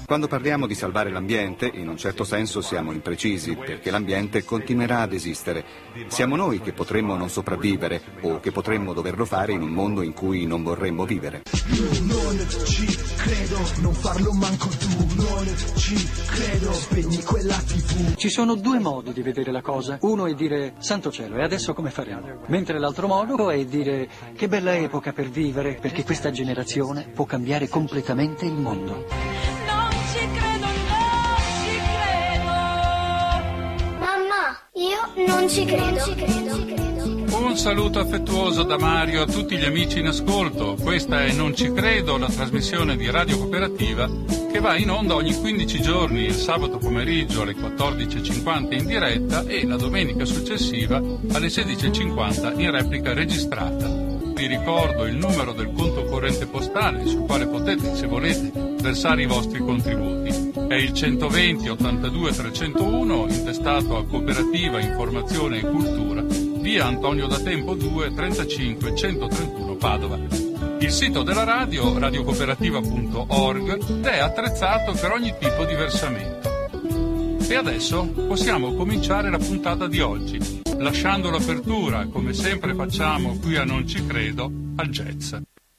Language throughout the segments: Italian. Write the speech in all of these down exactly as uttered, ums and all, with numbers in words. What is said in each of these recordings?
Quando parliamo di salvare l'ambiente, in un certo senso siamo imprecisi, perché l'ambiente continuerà ad esistere. Siamo noi che potremmo non sopravvivere o che potremmo doverlo fare in un mondo in cui non vorremmo vivere. Non ci credo, non farlo manco tu, non ci credo, spegni quella tivù. Ci sono due modi di vedere la cosa. Uno è dire santo cielo, e adesso come faremo? Mentre l'altro modo è dire che bella epoca per vivere, perché questa generazione può cambiare completamente il mondo. Non ci credo, non ci credo. Mamma, io non ci credo. Non ci credo. Un saluto affettuoso da Mario a tutti gli amici in ascolto. Questa è Non ci credo, la trasmissione di Radio Cooperativa che va in onda ogni quindici giorni, il sabato pomeriggio alle quattordici e cinquanta in diretta e la domenica successiva alle sedici e cinquanta in replica registrata. Vi ricordo il numero del conto corrente postale sul quale potete, se volete, versare i vostri contributi. È il centoventi ottantadue trecentouno, intestato a Cooperativa Informazione e Cultura, via Antonio da Tempo due, trentacinque centotrentuno Padova. Il sito della radio, radiocooperativa punto org, è attrezzato per ogni tipo di versamento. E adesso possiamo cominciare la puntata di oggi, lasciando l'apertura, come sempre facciamo qui a Non ci credo, al jazz.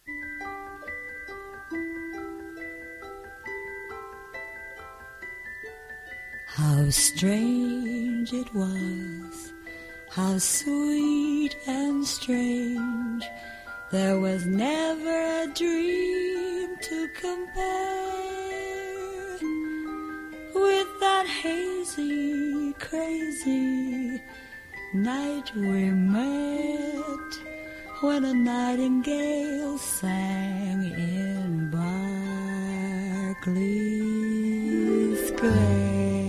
How strange it was, how sweet and strange, there was never a dream to compare with that hazy, crazy night we met when a nightingale sang in Berkeley Square.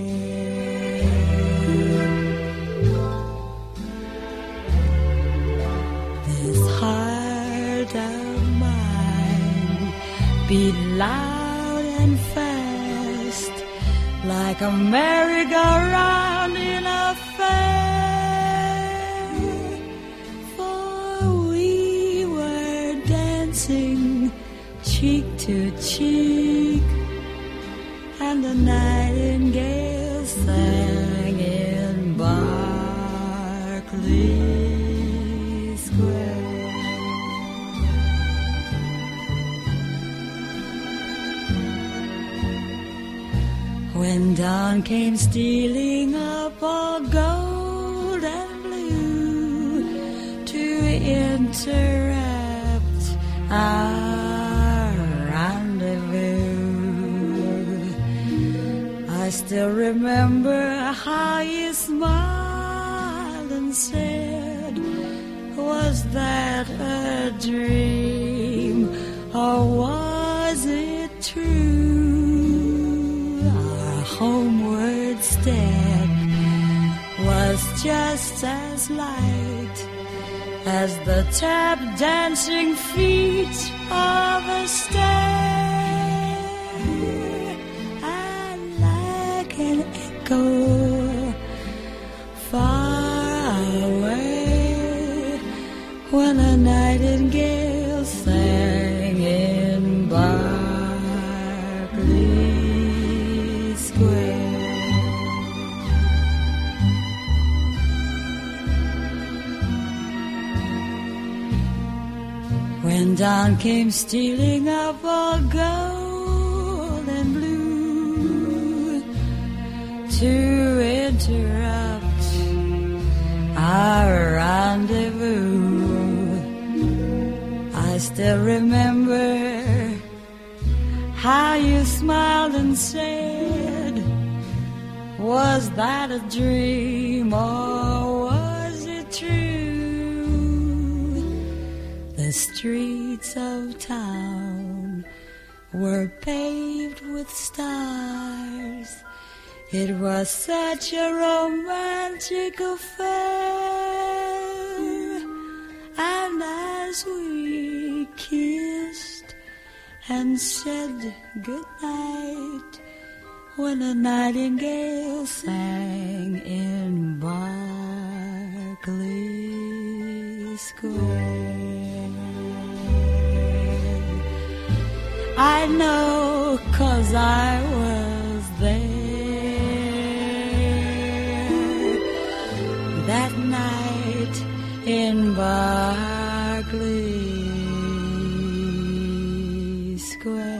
Beat loud and fast, like a merry-go-round in a fair. For we were dancing cheek to cheek, and the nightingale sang in Berkeley Square. When dawn came stealing up all gold and blue to interrupt our rendezvous, I still remember how you smiled and said, was that a dream or was it true? Homeward step was just as light as the tap dancing feet of a stair, and like an echo far away when a nightingale sang in Berkeley Square. When dawn came stealing up all gold and blue to interrupt our rendezvous, I still remember how you smiled and said, was that a dream or was it true? The streets of town were paved with stars. It was such a romantic affair. And as we kissed and said goodnight, when a nightingale sang in Berkeley Square, I know 'cause I was there that night in Berkeley Square.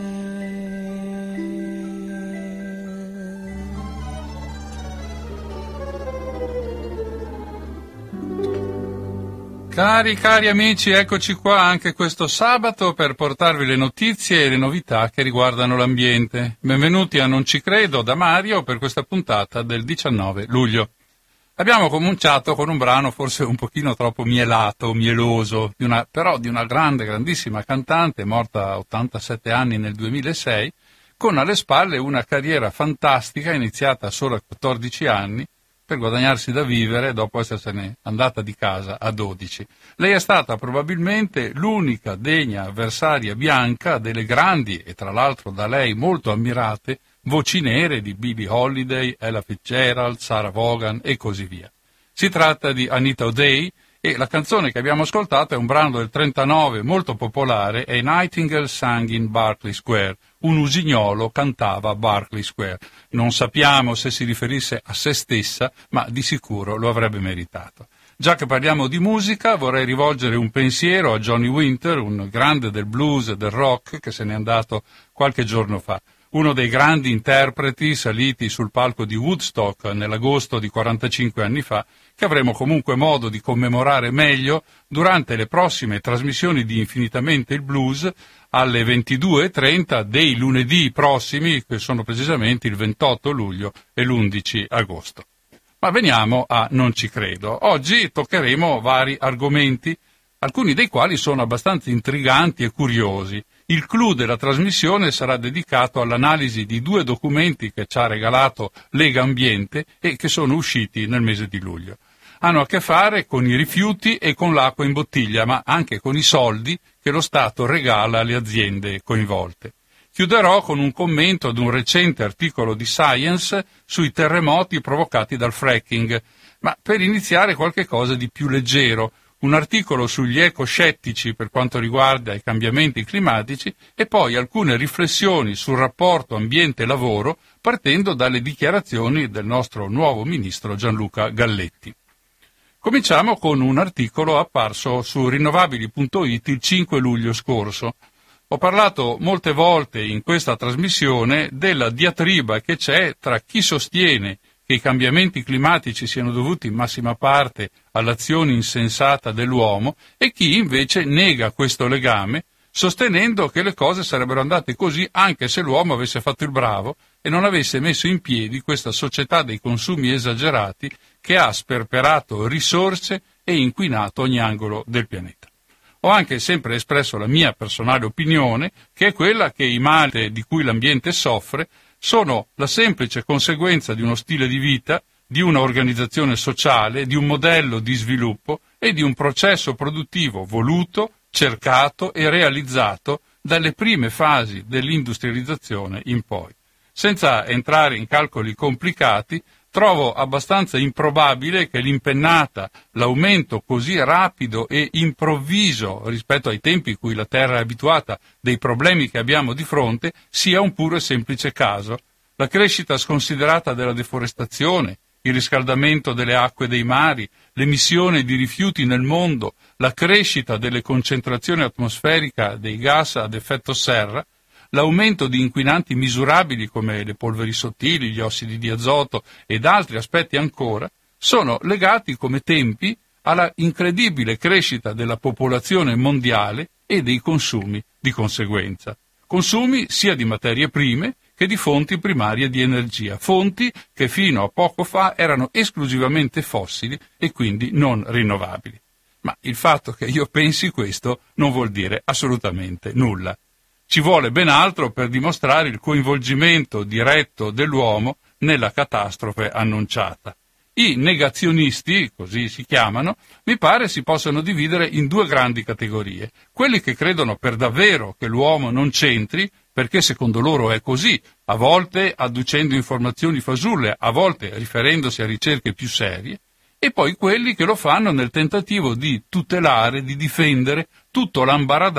Cari, cari amici, eccoci qua anche questo sabato per portarvi le notizie e le novità che riguardano l'ambiente. Benvenuti a Non ci credo da Mario per questa puntata del diciannove luglio. Abbiamo cominciato con un brano forse un pochino troppo mielato, mieloso, di una, però di una grande, grandissima cantante, morta a ottantasette anni nel duemilasei, con alle spalle una carriera fantastica iniziata a solo a quattordici anni, per guadagnarsi da vivere dopo essersene andata di casa a dodici. Lei è stata probabilmente l'unica degna avversaria bianca delle grandi, e tra l'altro da lei molto ammirate, voci nere di Billie Holiday, Ella Fitzgerald, Sarah Vaughan e così via. Si tratta di Anita O'Day e la canzone che abbiamo ascoltato è un brano del trentanove molto popolare, è Nightingale Sang in Berkeley Square. Un usignolo cantava a Berkeley Square. Non sappiamo se si riferisse a se stessa, ma di sicuro lo avrebbe meritato. Già che parliamo di musica, vorrei rivolgere un pensiero a Johnny Winter, un grande del blues e del rock che se n'è andato qualche giorno fa. Uno dei grandi interpreti saliti sul palco di Woodstock nell'agosto di quarantacinque anni fa, che avremo comunque modo di commemorare meglio durante le prossime trasmissioni di Infinitamente il Blues alle ventidue e trenta dei lunedì prossimi, che sono precisamente il ventotto luglio e l'undici agosto. Ma veniamo a Non ci credo. Oggi toccheremo vari argomenti, alcuni dei quali sono abbastanza intriganti e curiosi. Il clou della trasmissione sarà dedicato all'analisi di due documenti che ci ha regalato Lega Ambiente e che sono usciti nel mese di luglio. Hanno a che fare con i rifiuti e con l'acqua in bottiglia, ma anche con i soldi che lo Stato regala alle aziende coinvolte. Chiuderò con un commento ad un recente articolo di Science sui terremoti provocati dal fracking, ma per iniziare qualche cosa di più leggero, un articolo sugli ecoscettici per quanto riguarda i cambiamenti climatici e poi alcune riflessioni sul rapporto ambiente-lavoro partendo dalle dichiarazioni del nostro nuovo ministro Gianluca Galletti. Cominciamo con un articolo apparso su rinnovabili punto it il cinque luglio scorso. Ho parlato molte volte in questa trasmissione della diatriba che c'è tra chi sostiene che i cambiamenti climatici siano dovuti in massima parte all'azione insensata dell'uomo e chi invece nega questo legame, sostenendo che le cose sarebbero andate così anche se l'uomo avesse fatto il bravo e non avesse messo in piedi questa società dei consumi esagerati che ha sperperato risorse e inquinato ogni angolo del pianeta. Ho anche sempre espresso la mia personale opinione, che è quella che i mali di cui l'ambiente soffre sono la semplice conseguenza di uno stile di vita, di una organizzazione sociale, di un modello di sviluppo e di un processo produttivo voluto, cercato e realizzato dalle prime fasi dell'industrializzazione in poi. Senza entrare in calcoli complicati, trovo abbastanza improbabile che l'impennata, l'aumento così rapido e improvviso rispetto ai tempi in cui la Terra è abituata dei problemi che abbiamo di fronte sia un puro e semplice caso. La crescita sconsiderata della deforestazione, il riscaldamento delle acque dei mari, l'emissione di rifiuti nel mondo, la crescita delle concentrazioni atmosferiche dei gas ad effetto serra, l'aumento di inquinanti misurabili come le polveri sottili, gli ossidi di azoto ed altri aspetti ancora, sono legati come tempi alla incredibile crescita della popolazione mondiale e dei consumi di conseguenza. Consumi sia di materie prime che di fonti primarie di energia, fonti che fino a poco fa erano esclusivamente fossili e quindi non rinnovabili. Ma il fatto che io pensi questo non vuol dire assolutamente nulla. Ci vuole ben altro per dimostrare il coinvolgimento diretto dell'uomo nella catastrofe annunciata. I negazionisti, così si chiamano, mi pare si possano dividere in due grandi categorie. Quelli che credono per davvero che l'uomo non c'entri, perché secondo loro è così, a volte adducendo informazioni fasulle, a volte riferendosi a ricerche più serie, e poi quelli che lo fanno nel tentativo di tutelare, di difendere tutto l'ambaradan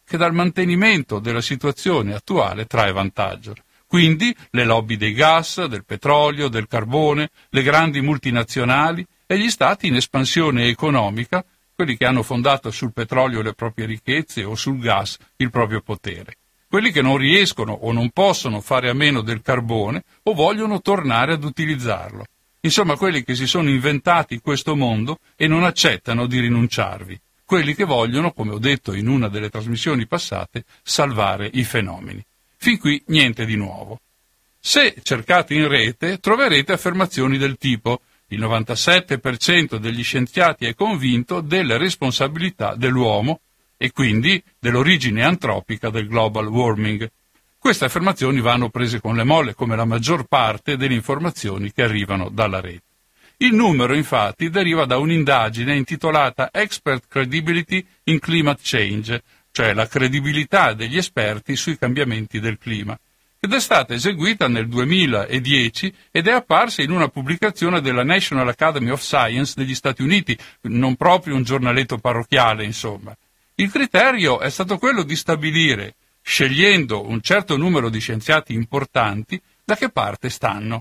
che dal mantenimento della situazione attuale trae vantaggio. Quindi le lobby dei gas, del petrolio, del carbone, le grandi multinazionali e gli stati in espansione economica, quelli che hanno fondato sul petrolio le proprie ricchezze o sul gas il proprio potere. Quelli che non riescono o non possono fare a meno del carbone o vogliono tornare ad utilizzarlo. Insomma, quelli che si sono inventati questo mondo e non accettano di rinunciarvi. Quelli che vogliono, come ho detto in una delle trasmissioni passate, salvare i fenomeni. Fin qui niente di nuovo. Se cercate in rete troverete affermazioni del tipo: il novantasette per cento degli scienziati è convinto delle responsabilità dell'uomo e quindi dell'origine antropica del global warming. Queste affermazioni vanno prese con le molle, come la maggior parte delle informazioni che arrivano dalla rete. Il numero, infatti, deriva da un'indagine intitolata Expert Credibility in Climate Change, cioè la credibilità degli esperti sui cambiamenti del clima, ed è stata eseguita nel duemiladieci ed è apparsa in una pubblicazione della National Academy of Science degli Stati Uniti, non proprio un giornaletto parrocchiale, insomma. Il criterio è stato quello di stabilire, scegliendo un certo numero di scienziati importanti, da che parte stanno.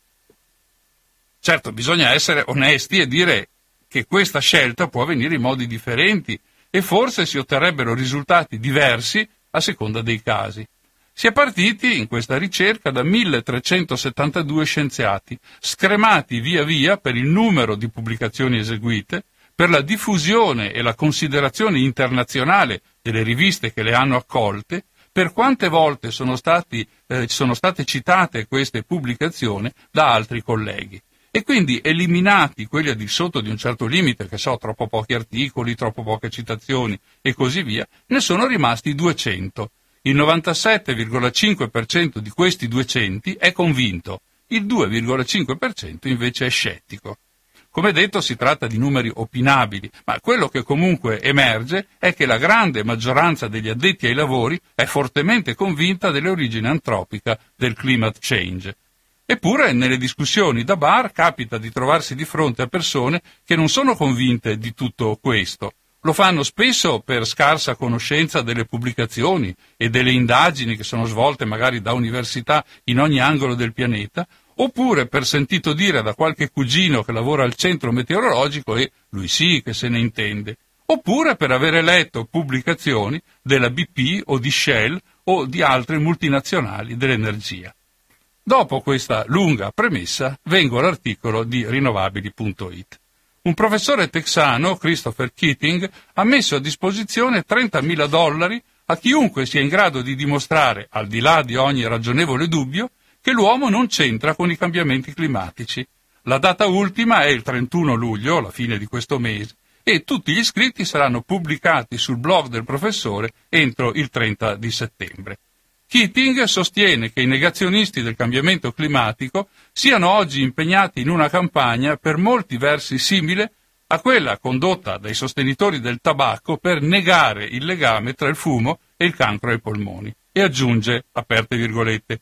Certo, bisogna essere onesti e dire che questa scelta può avvenire in modi differenti e forse si otterrebbero risultati diversi a seconda dei casi. Si è partiti in questa ricerca da milletrecentosettantadue scienziati, scremati via via per il numero di pubblicazioni eseguite, per la diffusione e la considerazione internazionale delle riviste che le hanno accolte, per quante volte sono, stati, eh, sono state citate queste pubblicazioni da altri colleghi. E quindi eliminati quelli al di sotto di un certo limite, che so, troppo pochi articoli, troppo poche citazioni e così via, ne sono rimasti duecento. Il novantasette virgola cinque per cento di questi duecento è convinto, il due virgola cinque per cento invece è scettico. Come detto, si tratta di numeri opinabili, ma quello che comunque emerge è che la grande maggioranza degli addetti ai lavori è fortemente convinta dell'origine antropica del climate change. Eppure, nelle discussioni da bar capita di trovarsi di fronte a persone che non sono convinte di tutto questo. Lo fanno spesso per scarsa conoscenza delle pubblicazioni e delle indagini che sono svolte magari da università in ogni angolo del pianeta, oppure per sentito dire da qualche cugino che lavora al centro meteorologico e lui sì che se ne intende, oppure per avere letto pubblicazioni della B P o di Shell o di altre multinazionali dell'energia. Dopo questa lunga premessa vengo all'articolo di rinnovabili punto it. Un professore texano, Christopher Keating, ha messo a disposizione trentamila dollari a chiunque sia in grado di dimostrare, al di là di ogni ragionevole dubbio, che l'uomo non c'entra con i cambiamenti climatici. La data ultima è il trentuno luglio, la fine di questo mese, e tutti gli iscritti saranno pubblicati sul blog del professore entro il trenta di settembre. Keating sostiene che i negazionisti del cambiamento climatico siano oggi impegnati in una campagna per molti versi simile a quella condotta dai sostenitori del tabacco per negare il legame tra il fumo e il cancro ai polmoni. E aggiunge, aperte virgolette,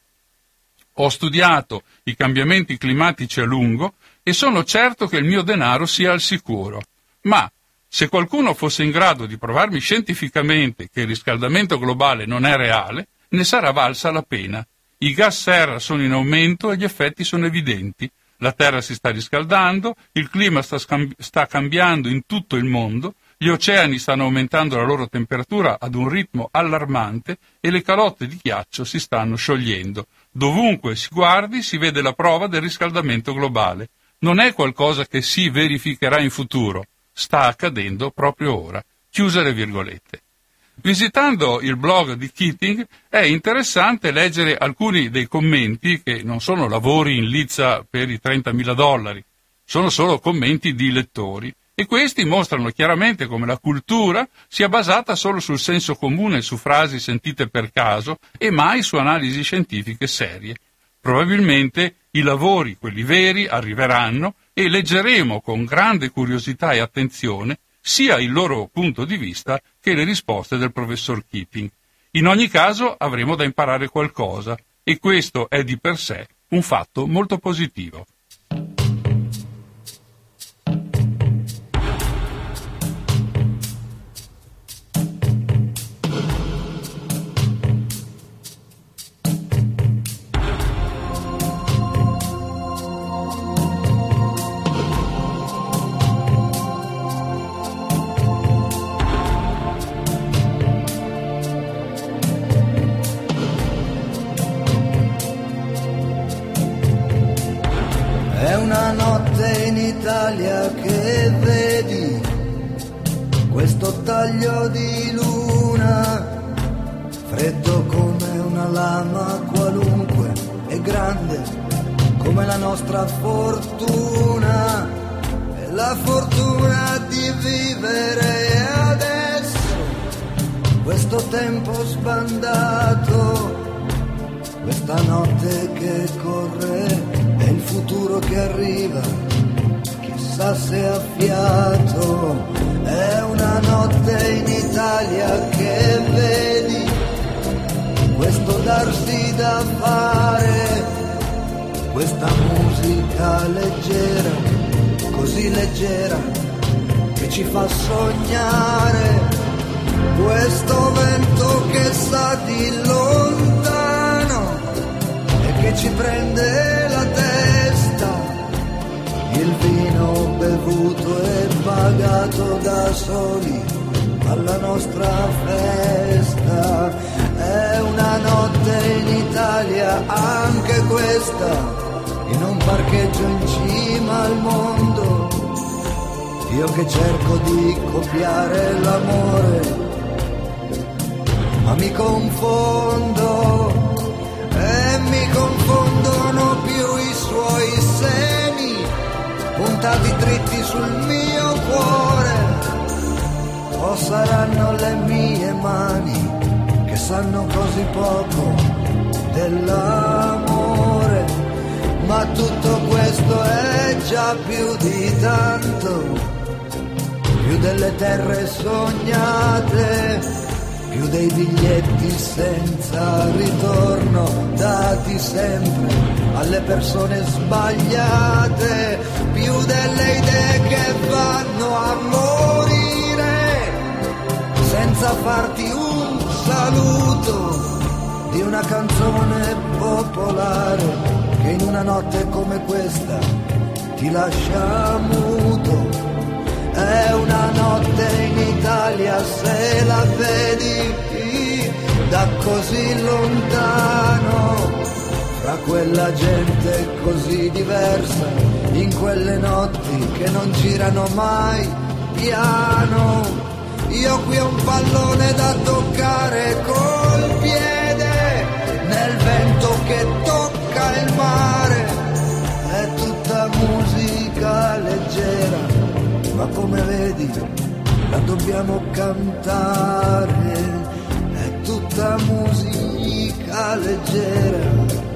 ho studiato i cambiamenti climatici a lungo e sono certo che il mio denaro sia al sicuro, ma se qualcuno fosse in grado di provarmi scientificamente che il riscaldamento globale non è reale, ne sarà valsa la pena. I gas serra sono in aumento e gli effetti sono evidenti. La Terra si sta riscaldando, il clima sta, scambi- sta cambiando in tutto il mondo, gli oceani stanno aumentando la loro temperatura ad un ritmo allarmante e le calotte di ghiaccio si stanno sciogliendo. Dovunque si guardi si vede la prova del riscaldamento globale. Non è qualcosa che si verificherà in futuro, sta accadendo proprio ora. Chiuse le virgolette. Visitando il blog di Keating è interessante leggere alcuni dei commenti che non sono lavori in lizza per i trentamila dollari, sono solo commenti di lettori e questi mostrano chiaramente come la cultura sia basata solo sul senso comune, su frasi sentite per caso e mai su analisi scientifiche serie. Probabilmente i lavori, quelli veri, arriveranno e leggeremo con grande curiosità e attenzione sia il loro punto di vista che le risposte del professor Keating. In ogni caso avremo da imparare qualcosa e questo è di per sé un fatto molto positivo. una notte in Italia che vedi questo taglio di luna, freddo come una lama qualunque e grande come la nostra fortuna, e la fortuna di vivere adesso questo tempo sbandato, questa notte che corre e il futuro che arriva, chissà se ha fiato. È una notte in Italia che vedi questo darsi da fare, questa musica leggera, così leggera che ci fa sognare, questo vento che sa di lontano e che ci prende la testa, il vino bevuto e pagato da soli alla nostra festa. È una notte in Italia anche questa, in un parcheggio in cima al mondo, io che cerco di copiare l'amore, ma mi confondo e mi confondono più i suoi seni puntati dritti sul mio cuore, o saranno le mie mani che sanno così poco dell'amore, ma tutto questo è già più di tanto, più delle terre sognate, più dei biglietti senza ritorno dati sempre alle persone sbagliate, più delle idee che vanno a morire senza farti un saluto di una canzone popolare che in una notte come questa ti lascia muto. È una notte in Italia se la vedi da così lontano, fra quella gente così diversa, in quelle notti che non girano mai piano. Io qui ho un pallone da toccare col piede, nel vento che tocca il mare, è tutta musica leggera, ma come vedi la dobbiamo cantare, è tutta musica leggera,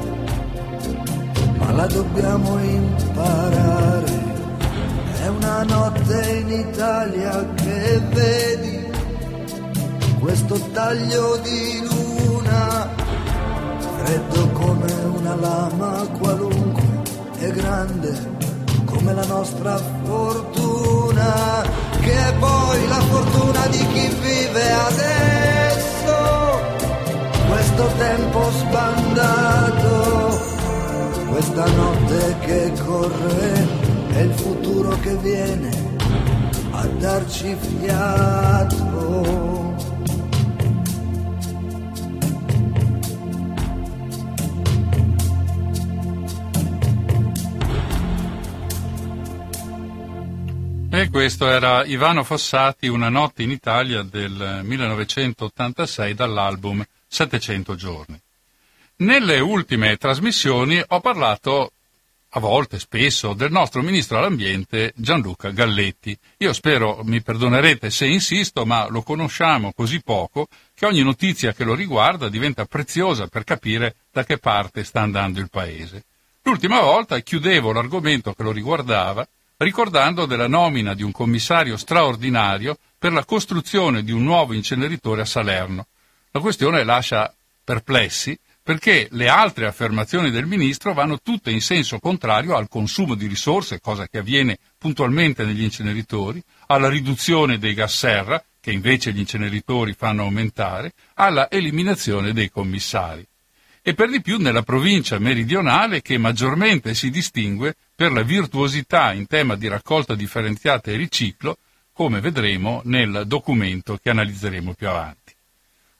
ma la dobbiamo imparare. È una notte in Italia che vedi questo taglio di luna, freddo come una lama qualunque e grande come la nostra fortuna, che è poi la fortuna di chi vive adesso questo tempo sbandato, questa notte che corre e il futuro che viene a darci fiato. E questo era Ivano Fossati, Una notte in Italia del millenovecentottantasei, dall'album settecento giorni. Nelle ultime trasmissioni ho parlato a volte, spesso, del nostro ministro all'ambiente Gianluca Galletti. Io spero mi perdonerete se insisto, ma lo conosciamo così poco che ogni notizia che lo riguarda diventa preziosa per capire da che parte sta andando il paese. L'ultima volta chiudevo l'argomento che lo riguardava ricordando della nomina di un commissario straordinario per la costruzione di un nuovo inceneritore a Salerno. La questione lascia perplessi, perché le altre affermazioni del ministro vanno tutte in senso contrario al consumo di risorse, cosa che avviene puntualmente negli inceneritori, alla riduzione dei gas serra, che invece gli inceneritori fanno aumentare, alla eliminazione dei commissari. E per di più nella provincia meridionale, che maggiormente si distingue per la virtuosità in tema di raccolta differenziata e riciclo, come vedremo nel documento che analizzeremo più avanti.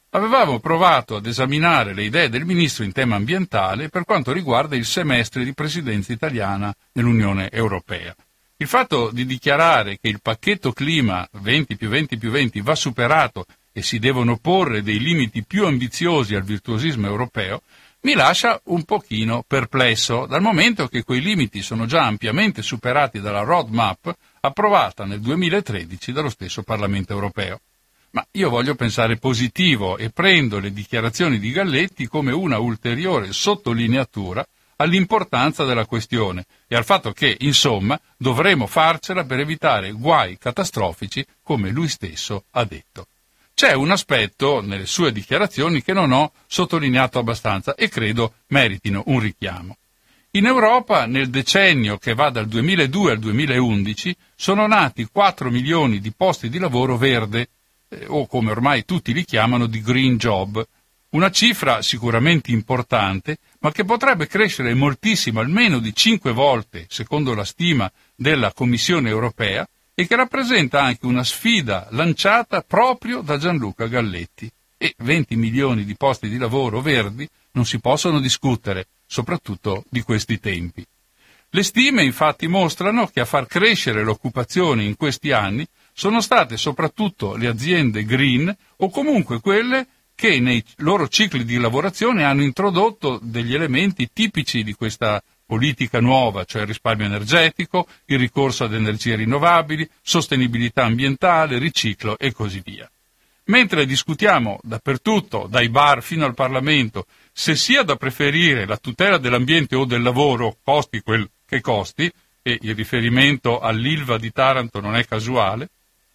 Avevamo provato ad esaminare le idee del Ministro in tema ambientale per quanto riguarda il semestre di presidenza italiana nell'Unione Europea. Il fatto di dichiarare che il pacchetto clima venti più venti più venti va superato e si devono porre dei limiti più ambiziosi al virtuosismo europeo mi lascia un pochino perplesso, dal momento che quei limiti sono già ampiamente superati dalla roadmap approvata nel duemilatredici dallo stesso Parlamento europeo. Ma io voglio pensare positivo e prendo le dichiarazioni di Galletti come una ulteriore sottolineatura all'importanza della questione e al fatto che, insomma, dovremo farcela per evitare guai catastrofici, come lui stesso ha detto. C'è un aspetto nelle sue dichiarazioni che non ho sottolineato abbastanza e credo meritino un richiamo. In Europa, nel decennio che va dal duemiladue al duemilaundici, sono nati quattro milioni di posti di lavoro verde, eh, o come ormai tutti li chiamano, di green job. Una cifra sicuramente importante, ma che potrebbe crescere moltissimo, almeno di cinque volte, secondo la stima della Commissione europea, e che rappresenta anche una sfida lanciata proprio da Gianluca Galletti. E venti milioni di posti di lavoro verdi non si possono discutere, soprattutto di questi tempi. Le stime infatti mostrano che a far crescere l'occupazione in questi anni sono state soprattutto le aziende green o comunque quelle che nei loro cicli di lavorazione hanno introdotto degli elementi tipici di questa politica nuova, cioè il risparmio energetico, il ricorso ad energie rinnovabili, sostenibilità ambientale, riciclo e così via. Mentre discutiamo dappertutto, dai bar fino al Parlamento, se sia da preferire la tutela dell'ambiente o del lavoro, costi quel che costi, e il riferimento all'Ilva di Taranto non è casuale,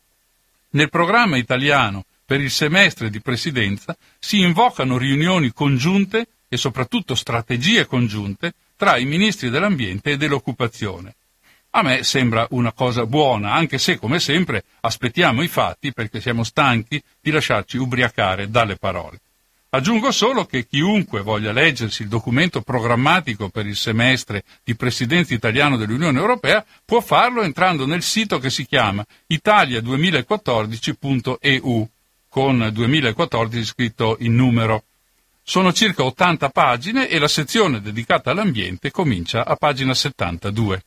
nel programma italiano per il semestre di presidenza si invocano riunioni congiunte e soprattutto strategie congiunte tra i ministri dell'ambiente e dell'occupazione. A me sembra una cosa buona, anche se, come sempre, aspettiamo i fatti perché siamo stanchi di lasciarci ubriacare dalle parole. Aggiungo solo che chiunque voglia leggersi il documento programmatico per il semestre di presidenza italiano dell'Unione Europea può farlo entrando nel sito che si chiama italia duemilaquattordici punto e u, con duemilaquattordici scritto in numero. Sono circa ottanta pagine e la sezione dedicata all'ambiente comincia a pagina settantadue.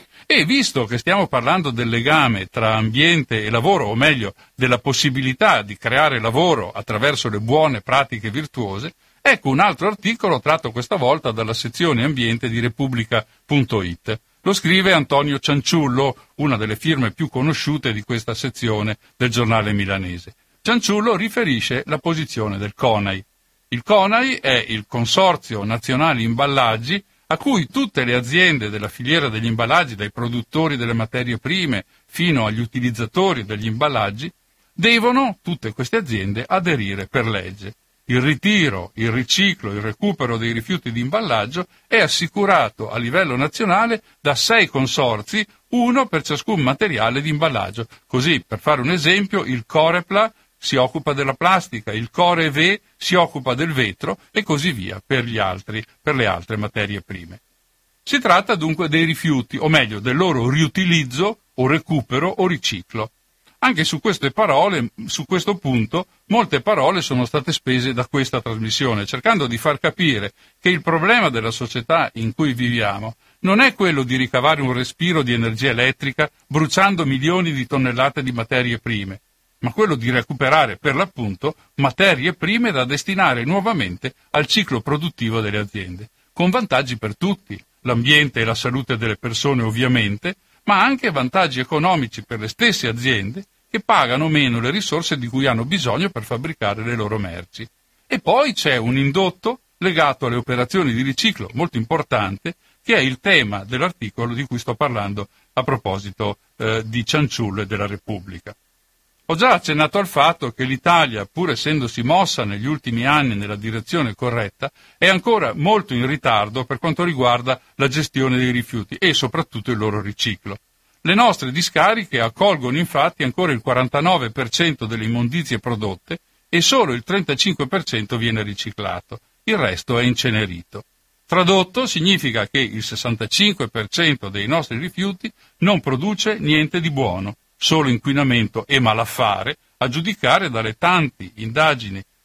E visto che stiamo parlando del legame tra ambiente e lavoro, o meglio, della possibilità di creare lavoro attraverso le buone pratiche virtuose, ecco un altro articolo tratto questa volta dalla sezione ambiente di Repubblica punto it. Lo scrive Antonio Cianciullo, una delle firme più conosciute di questa sezione del giornale milanese. Cianciullo riferisce la posizione del CONAI. Il CONAI è il Consorzio Nazionale Imballaggi, a cui tutte le aziende della filiera degli imballaggi, dai produttori delle materie prime fino agli utilizzatori degli imballaggi, devono, tutte queste aziende, aderire per legge. Il ritiro, il riciclo, il recupero dei rifiuti di imballaggio è assicurato a livello nazionale da sei consorzi, uno per ciascun materiale di imballaggio. Così, per fare un esempio, il Corepla si occupa della plastica, il Corev si occupa del vetro e così via per gli altri, per le altre materie prime. Si tratta dunque dei rifiuti, o meglio, del loro riutilizzo o recupero o riciclo. Anche su queste parole, su questo punto, molte parole sono state spese da questa trasmissione, cercando di far capire che il problema della società in cui viviamo non è quello di ricavare un respiro di energia elettrica bruciando milioni di tonnellate di materie prime, ma quello di recuperare per l'appunto materie prime da destinare nuovamente al ciclo produttivo delle aziende, con vantaggi per tutti, l'ambiente e la salute delle persone ovviamente, ma anche vantaggi economici per le stesse aziende che pagano meno le risorse di cui hanno bisogno per fabbricare le loro merci. E poi c'è un indotto legato alle operazioni di riciclo molto importante, che è il tema dell'articolo di cui sto parlando a proposito eh, di Cianciullo e della Repubblica. Ho già accennato al fatto che l'Italia, pur essendosi mossa negli ultimi anni nella direzione corretta, è ancora molto in ritardo per quanto riguarda la gestione dei rifiuti e soprattutto il loro riciclo. Le nostre discariche accolgono infatti ancora il quarantanove per cento delle immondizie prodotte e solo il trentacinque per cento viene riciclato, il resto è incenerito. Tradotto significa che il sessantacinque per cento dei nostri rifiuti non produce niente di buono, solo inquinamento e malaffare, a giudicare dalle tante indagini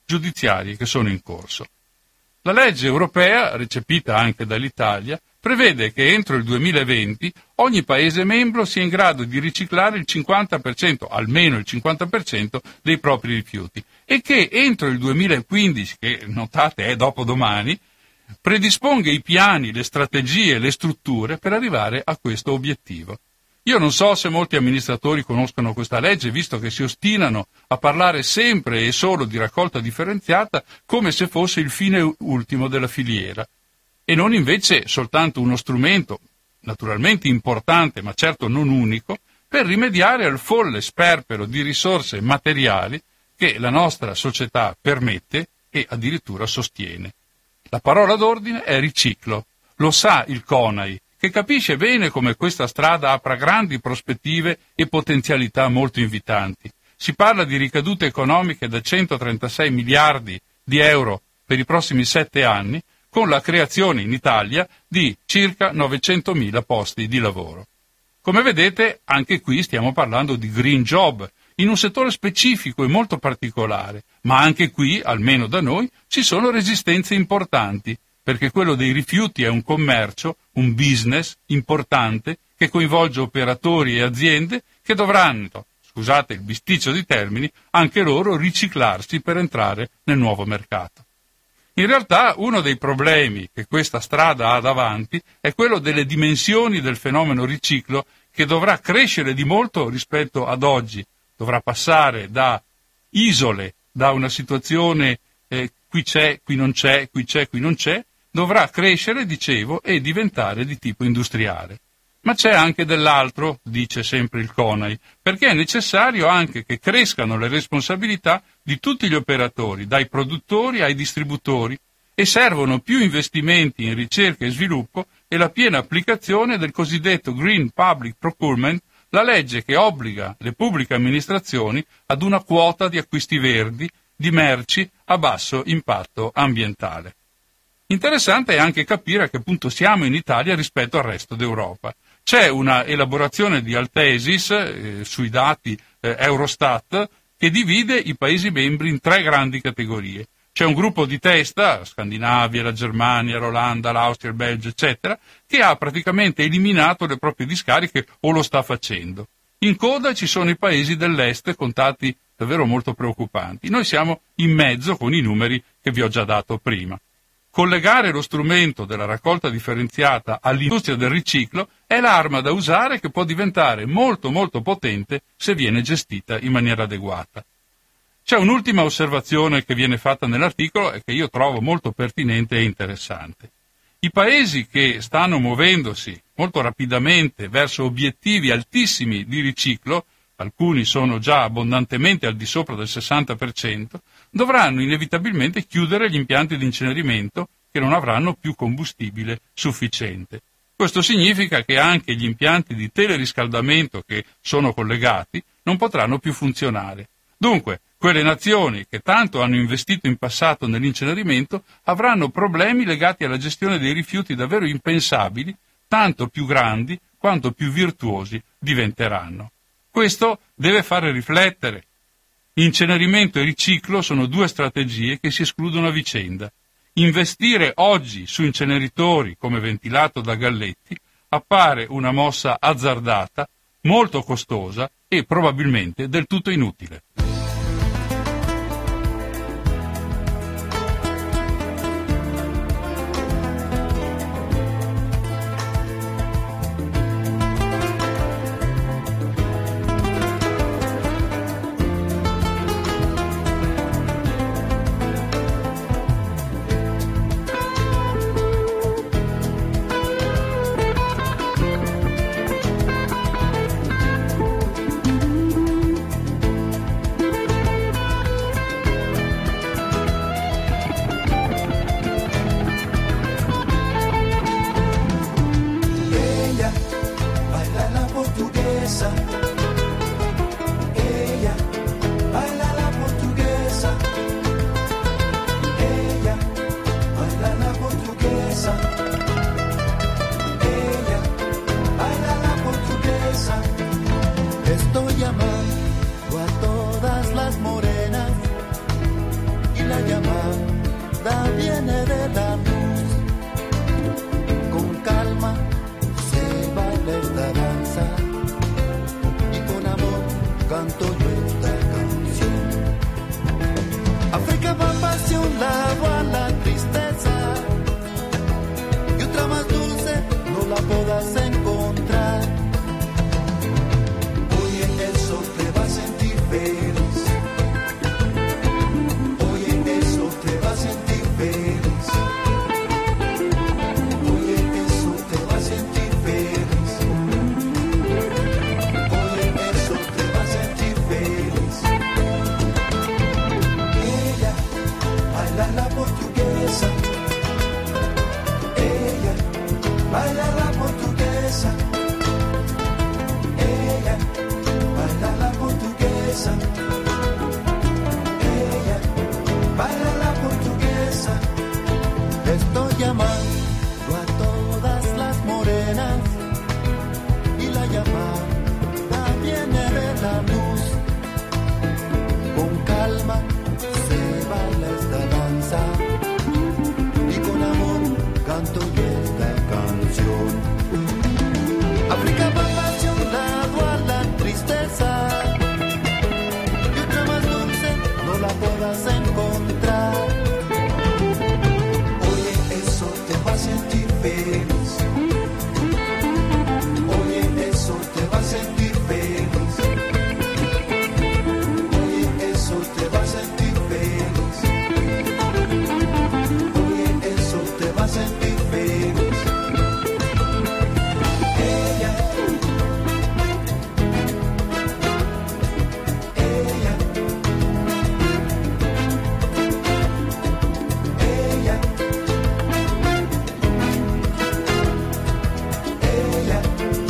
giudiziarie che sono in corso. La legge europea, recepita anche dall'Italia, prevede che entro il duemilaventi ogni Paese membro sia in grado di riciclare il cinquanta per cento, almeno il cinquanta per cento dei propri rifiuti, e che entro il duemilaquindici, che notate è dopodomani, predisponga i piani, le strategie, le strutture per arrivare a questo obiettivo. Io non so se molti amministratori conoscono questa legge, visto che si ostinano a parlare sempre e solo di raccolta differenziata come se fosse il fine ultimo della filiera, e non invece soltanto uno strumento, naturalmente importante ma certo non unico, per rimediare al folle sperpero di risorse materiali che la nostra società permette e addirittura sostiene. La parola d'ordine è riciclo. Lo sa il CONAI, che capisce bene come questa strada apra grandi prospettive e potenzialità molto invitanti. Si parla di ricadute economiche da centotrentasei miliardi di euro per i prossimi sette anni, con la creazione in Italia di circa novecentomila posti di lavoro. Come vedete, anche qui stiamo parlando di green job, in un settore specifico e molto particolare, ma anche qui, almeno da noi, ci sono resistenze importanti, perché quello dei rifiuti è un commercio, un business importante che coinvolge operatori e aziende che dovranno, scusate il bisticcio di termini, anche loro riciclarsi per entrare nel nuovo mercato. In realtà uno dei problemi che questa strada ha davanti è quello delle dimensioni del fenomeno riciclo, che dovrà crescere di molto rispetto ad oggi, dovrà passare da isole, da una situazione eh, qui c'è, qui non c'è, qui c'è, qui non c'è, dovrà crescere, dicevo, e diventare di tipo industriale. Ma c'è anche dell'altro, dice sempre il CONAI, perché è necessario anche che crescano le responsabilità di tutti gli operatori, dai produttori ai distributori, e servono più investimenti in ricerca e sviluppo e la piena applicazione del cosiddetto Green Public Procurement, la legge che obbliga le pubbliche amministrazioni ad una quota di acquisti verdi di merci a basso impatto ambientale. Interessante è anche capire a che punto siamo in Italia rispetto al resto d'Europa. C'è una elaborazione di Altesis eh, sui dati eh, Eurostat che divide i Paesi membri in tre grandi categorie. C'è un gruppo di testa, Scandinavia, la Germania, l'Olanda, l'Austria, il Belgio, eccetera, che ha praticamente eliminato le proprie discariche o lo sta facendo. In coda ci sono i Paesi dell'Est con dati davvero molto preoccupanti. Noi siamo in mezzo con i numeri che vi ho già dato prima. Collegare lo strumento della raccolta differenziata all'industria del riciclo è l'arma da usare, che può diventare molto molto potente se viene gestita in maniera adeguata. C'è un'ultima osservazione che viene fatta nell'articolo e che io trovo molto pertinente e interessante. I paesi che stanno muovendosi molto rapidamente verso obiettivi altissimi di riciclo, alcuni sono già abbondantemente al di sopra del sessanta per cento, dovranno inevitabilmente chiudere gli impianti di incenerimento che non avranno più combustibile sufficiente. Questo significa che anche gli impianti di teleriscaldamento che sono collegati non potranno più funzionare. Dunque, quelle nazioni che tanto hanno investito in passato nell'incenerimento avranno problemi legati alla gestione dei rifiuti davvero impensabili, tanto più grandi quanto più virtuosi diventeranno. Questo deve fare riflettere. Incenerimento e riciclo sono due strategie che si escludono a vicenda. Investire oggi su inceneritori come ventilato da Galletti appare una mossa azzardata, molto costosa e probabilmente del tutto inutile. feliz. Oye, eso te va a sentir feliz. Oye, eso te va a sentir feliz. Oye, eso te va a sentir feliz. Ella, ella, ella, ella.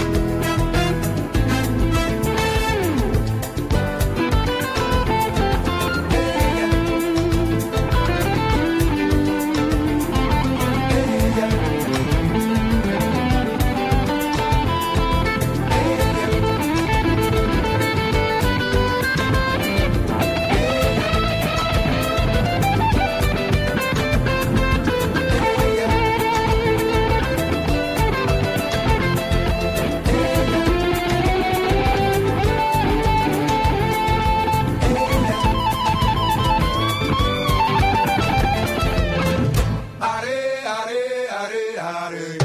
Are, are, are, are.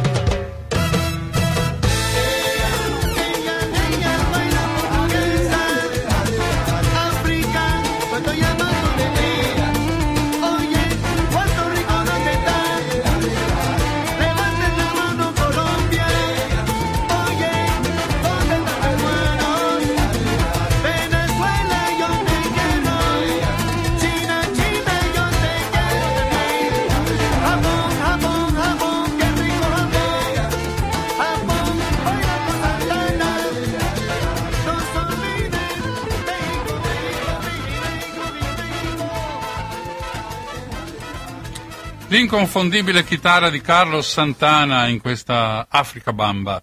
L'inconfondibile chitarra di Carlos Santana in questa Africa Bamba.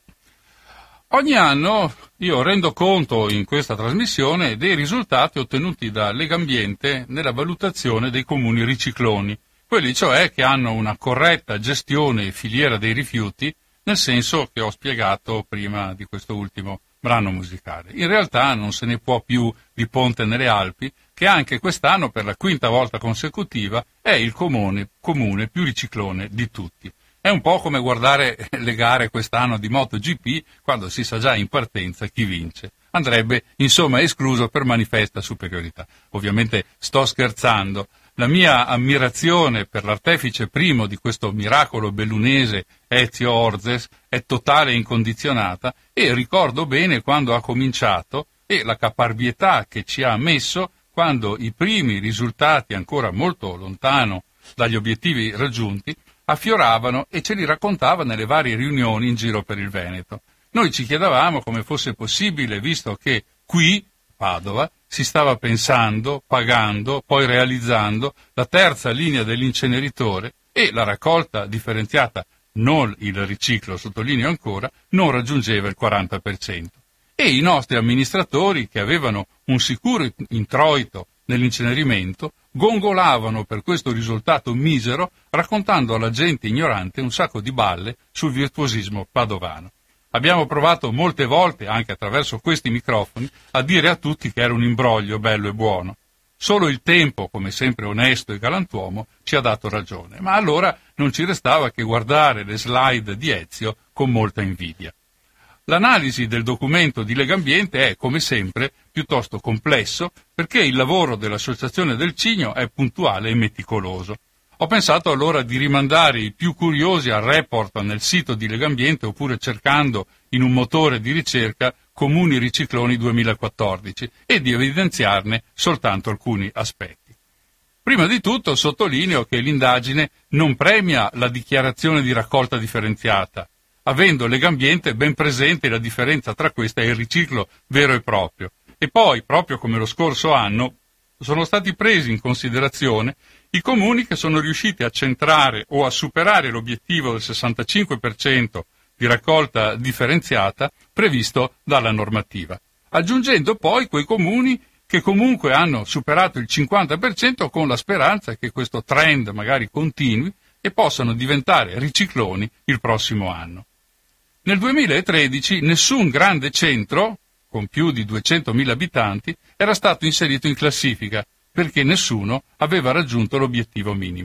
Ogni anno io rendo conto in questa trasmissione dei risultati ottenuti da Legambiente nella valutazione dei comuni ricicloni, quelli cioè che hanno una corretta gestione e filiera dei rifiuti, nel senso che ho spiegato prima di questo ultimo brano musicale. In realtà non se ne può più di Ponte nelle Alpi, che anche quest'anno per la quinta volta consecutiva è il comune, comune più riciclone di tutti. È un po' come guardare le gare quest'anno di MotoGP quando si sa già in partenza chi vince. Andrebbe insomma escluso per manifesta superiorità. Ovviamente sto scherzando. La mia ammirazione per l'artefice primo di questo miracolo bellunese, Ezio Orzes, è totale e incondizionata, e ricordo bene quando ha cominciato e la caparbietà che ci ha messo quando i primi risultati, ancora molto lontano dagli obiettivi raggiunti, affioravano e ce li raccontava nelle varie riunioni in giro per il Veneto. Noi ci chiedevamo come fosse possibile, visto che qui, Padova, si stava pensando, pagando, poi realizzando la terza linea dell'inceneritore e la raccolta differenziata, non il riciclo, sottolineo ancora, non raggiungeva il quaranta per cento. E i nostri amministratori, che avevano un sicuro introito nell'incenerimento, gongolavano per questo risultato misero, raccontando alla gente ignorante un sacco di balle sul virtuosismo padovano. Abbiamo provato molte volte, anche attraverso questi microfoni, a dire a tutti che era un imbroglio bello e buono. Solo il tempo, come sempre onesto e galantuomo, ci ha dato ragione. Ma allora non ci restava che guardare le slide di Ezio con molta invidia. L'analisi del documento di Legambiente è, come sempre, piuttosto complesso, perché il lavoro dell'Associazione del Cigno è puntuale e meticoloso. Ho pensato allora di rimandare i più curiosi al report nel sito di Legambiente, oppure cercando in un motore di ricerca Comuni Ricicloni duemilaquattordici, e di evidenziarne soltanto alcuni aspetti. Prima di tutto sottolineo che l'indagine non premia la dichiarazione di raccolta differenziata, avendo Legambiente ben presente la differenza tra questa e il riciclo vero e proprio. E poi, proprio come lo scorso anno, sono stati presi in considerazione i comuni che sono riusciti a centrare o a superare l'obiettivo del sessantacinque per cento di raccolta differenziata previsto dalla normativa, aggiungendo poi quei comuni che comunque hanno superato il cinquanta per cento, con la speranza che questo trend magari continui e possano diventare ricicloni il prossimo anno. Nel duemilatredici nessun grande centro, con più di duecentomila abitanti, era stato inserito in classifica, perché nessuno aveva raggiunto l'obiettivo minimo.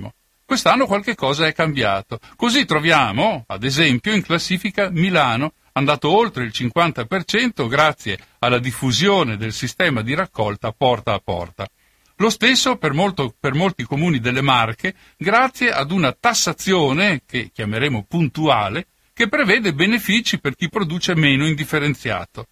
Quest'anno qualche cosa è cambiato. Così troviamo, ad esempio, in classifica Milano, andato oltre il cinquanta per cento grazie alla diffusione del sistema di raccolta porta a porta. Lo stesso per, molto, per molti comuni delle Marche, grazie ad una tassazione, che chiameremo puntuale, che prevede benefici per chi produce meno indifferenziato.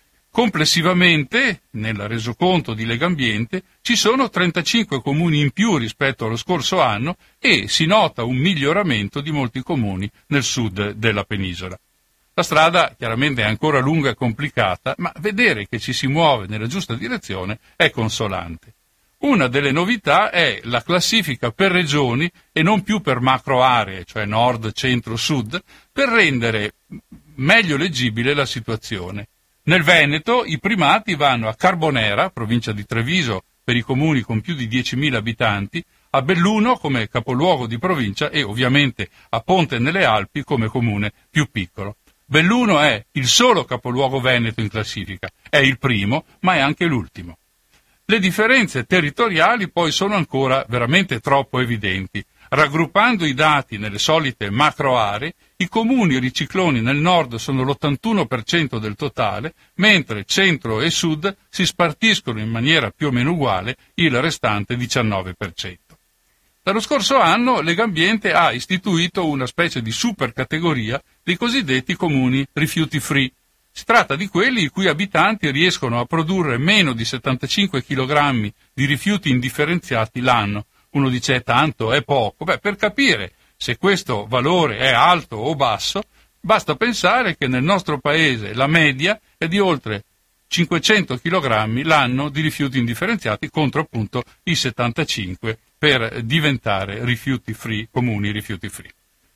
Complessivamente, nel resoconto di Legambiente, ci sono trentacinque comuni in più rispetto allo scorso anno e si nota un miglioramento di molti comuni nel sud della penisola. La strada chiaramente è ancora lunga e complicata, ma vedere che ci si muove nella giusta direzione è consolante. Una delle novità è la classifica per regioni e non più per macro aree, cioè nord, centro, sud, per rendere meglio leggibile la situazione. Nel Veneto i primati vanno a Carbonera, provincia di Treviso, per i comuni con più di diecimila abitanti, a Belluno come capoluogo di provincia e ovviamente a Ponte nelle Alpi come comune più piccolo. Belluno è il solo capoluogo veneto in classifica, è il primo, ma è anche l'ultimo. Le differenze territoriali poi sono ancora veramente troppo evidenti. Raggruppando i dati nelle solite macro aree, i comuni ricicloni nel nord sono l'ottantuno per cento del totale, mentre centro e sud si spartiscono in maniera più o meno uguale il restante diciannove per cento. Dallo scorso anno Legambiente ha istituito una specie di supercategoria dei cosiddetti comuni rifiuti free. Si tratta di quelli i cui abitanti riescono a produrre meno di settantacinque chilogrammi di rifiuti indifferenziati l'anno. Uno dice è tanto, è poco. Beh, per capire se questo valore è alto o basso, basta pensare che nel nostro paese la media è di oltre cinquecento chilogrammi l'anno di rifiuti indifferenziati contro appunto i settantacinque per diventare rifiuti free, comuni rifiuti free.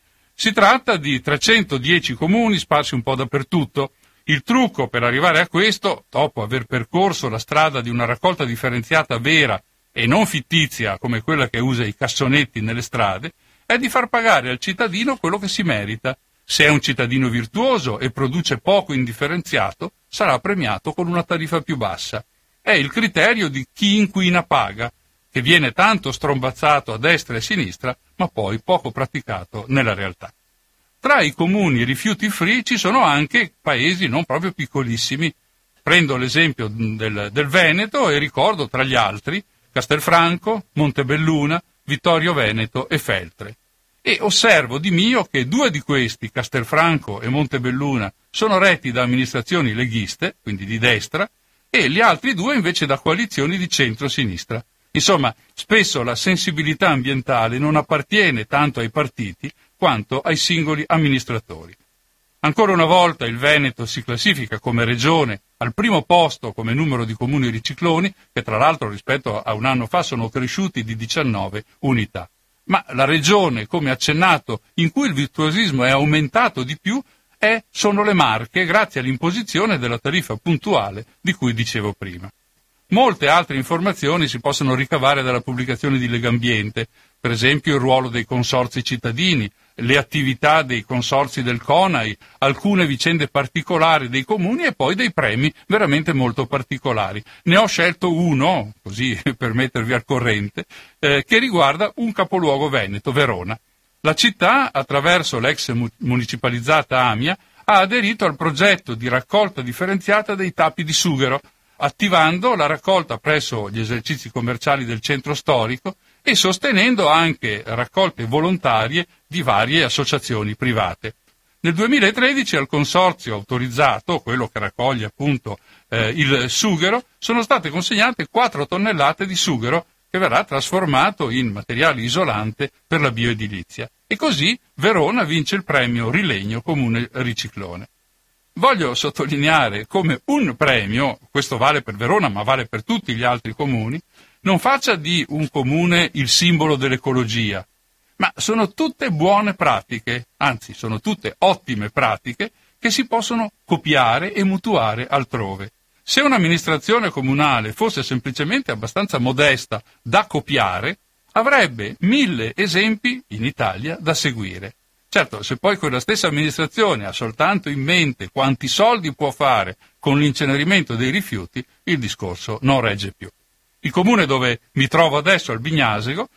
Si tratta di trecentodieci comuni sparsi un po' dappertutto. Il trucco per arrivare a questo, dopo aver percorso la strada di una raccolta differenziata vera e non fittizia come quella che usa i cassonetti nelle strade, è di far pagare al cittadino quello che si merita. Se è un cittadino virtuoso e produce poco indifferenziato, sarà premiato con una tariffa più bassa. È il criterio di chi inquina paga, che viene tanto strombazzato a destra e a sinistra, ma poi poco praticato nella realtà. Tra i comuni rifiuti free ci sono anche paesi non proprio piccolissimi. Prendo l'esempio del, del Veneto e ricordo tra gli altri Castelfranco, Montebelluna, Vittorio Veneto e Feltre. E osservo di mio che due di questi, Castelfranco e Montebelluna, sono retti da amministrazioni leghiste, quindi di destra, e gli altri due invece da coalizioni di centro-sinistra. Insomma, spesso la sensibilità ambientale non appartiene tanto ai partiti quanto ai singoli amministratori. Ancora una volta il Veneto si classifica come regione al primo posto come numero di comuni ricicloni, che tra l'altro rispetto a un anno fa sono cresciuti di diciannove unità. Ma la regione, come accennato, in cui il virtuosismo è aumentato di più è, sono le Marche, grazie all'imposizione della tariffa puntuale di cui dicevo prima. Molte altre informazioni si possono ricavare dalla pubblicazione di Legambiente, per esempio il ruolo dei consorzi cittadini, le attività dei consorzi del CONAI, alcune vicende particolari dei comuni e poi dei premi veramente molto particolari. Ne ho scelto uno, così per mettervi al corrente, eh, che riguarda un capoluogo veneto, Verona. La città, attraverso l'ex municipalizzata Amia, ha aderito al progetto di raccolta differenziata dei tappi di sughero, attivando la raccolta presso gli esercizi commerciali del centro storico e sostenendo anche raccolte volontarie di varie associazioni private. Nel duemilatredici al consorzio autorizzato, quello che raccoglie appunto eh, il sughero, sono state consegnate quattro tonnellate di sughero che verrà trasformato in materiale isolante per la bioedilizia. E così Verona vince il premio Rilegno Comune Riciclone. Voglio sottolineare come un premio, questo vale per Verona ma vale per tutti gli altri comuni, non faccia di un comune il simbolo dell'ecologia, ma sono tutte buone pratiche, anzi sono tutte ottime pratiche che si possono copiare e mutuare altrove. Se un'amministrazione comunale fosse semplicemente abbastanza modesta da copiare, avrebbe mille esempi in Italia da seguire. Certo, se poi quella stessa amministrazione ha soltanto in mente quanti soldi può fare con l'incenerimento dei rifiuti, il discorso non regge più. Il comune dove mi trovo adesso, al Bignasego,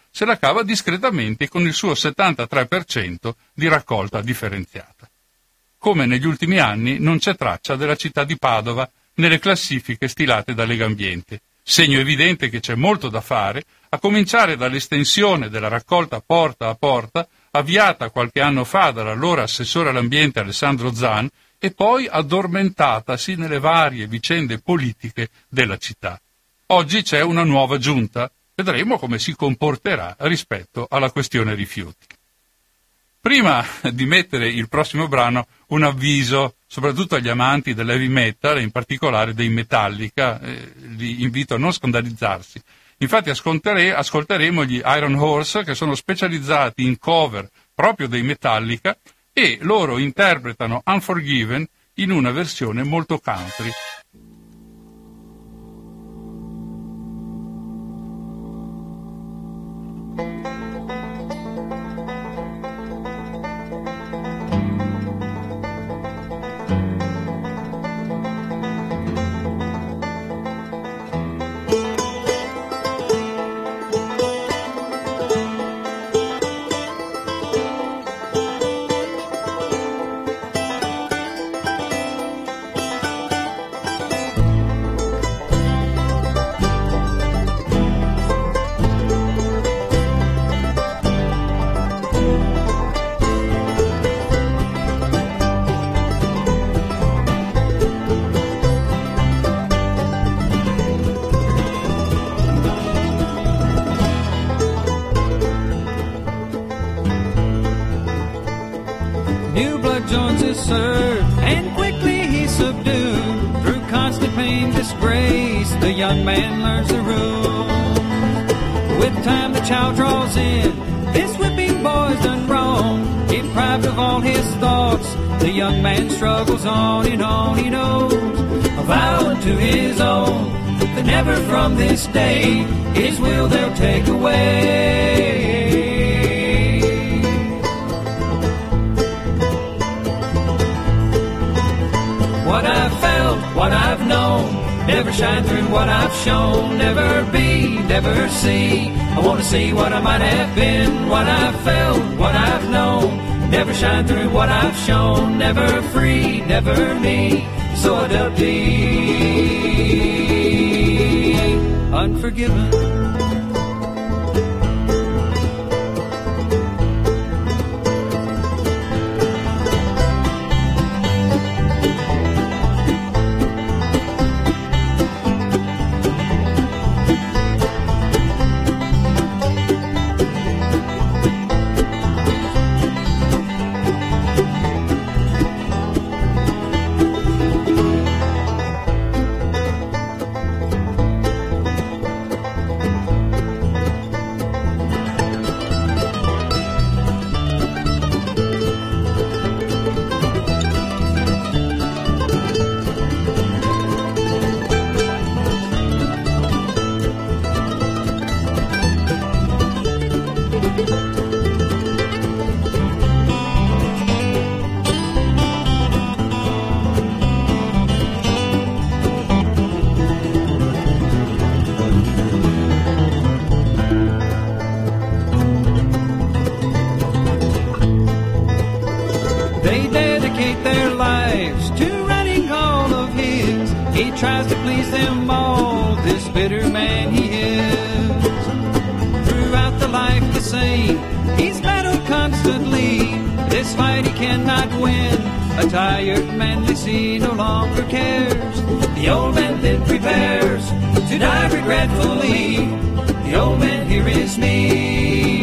se la cava discretamente con il suo settantatré per cento di raccolta differenziata. Come negli ultimi anni non c'è traccia della città di Padova nelle classifiche stilate da Legambiente, segno evidente che c'è molto da fare, a cominciare dall'estensione della raccolta porta a porta, avviata qualche anno fa dall'allora assessore all'ambiente Alessandro Zan e poi addormentatasi nelle varie vicende politiche della città. Oggi c'è una nuova giunta, vedremo come si comporterà rispetto alla questione rifiuti. Prima di mettere il prossimo brano, un avviso, soprattutto agli amanti dell'heavy metal, e in particolare dei Metallica, eh, li invito a non scandalizzarsi. Infatti ascoltere, ascolteremo gli Iron Horse, che sono specializzati in cover proprio dei Metallica, e loro interpretano Unforgiven in una versione molto country. Young man learns the rules. With time the child draws in. This whipping boy's done wrong. Deprived of all his thoughts, the young man struggles on and on. He knows, a vow unto his own, that never from this day his will they'll take away. What I've felt, what I've known, never shine through what I've shown, never be, never see. I want to see what I might have been, what I've felt, what I've known. Never shine through what I've shown, never free, never me. So I dub thee, Unforgiven. Tries to please them all, this bitter man he is. Throughout the life the same, he's battled constantly. This fight he cannot win. A tired man we see no longer cares. The old man then prepares to die regretfully. The old man, here is me.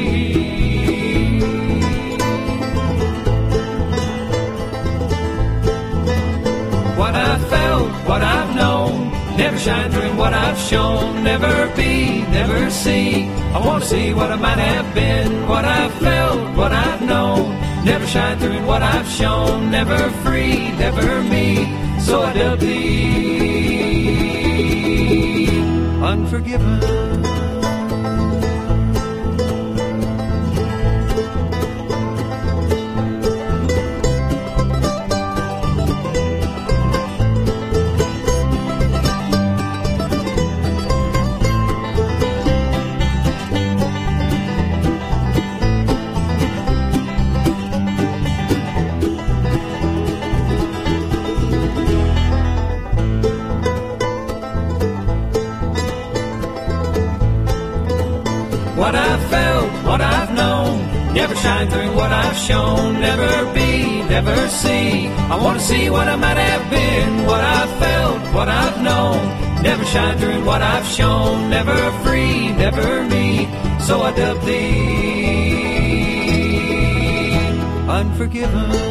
What I've felt, what I've known, never shine through what I've shown, never be, never see. I want to see what I might have been, what I've felt, what I've known, never shine through what I've shown, never free, never me. So I dub thee, Unforgiven. I've shown, never be, never see. I want to see what I might have been, what I've felt, what I've known. Never shine through what I've shown, never free, never me. So I dub thee Unforgiven.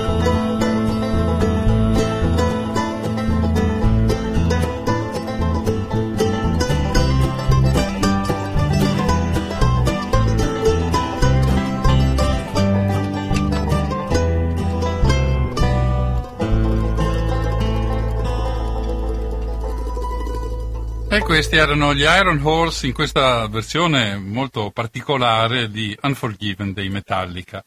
E questi erano gli Iron Horse in questa versione molto particolare di Unforgiven dei Metallica.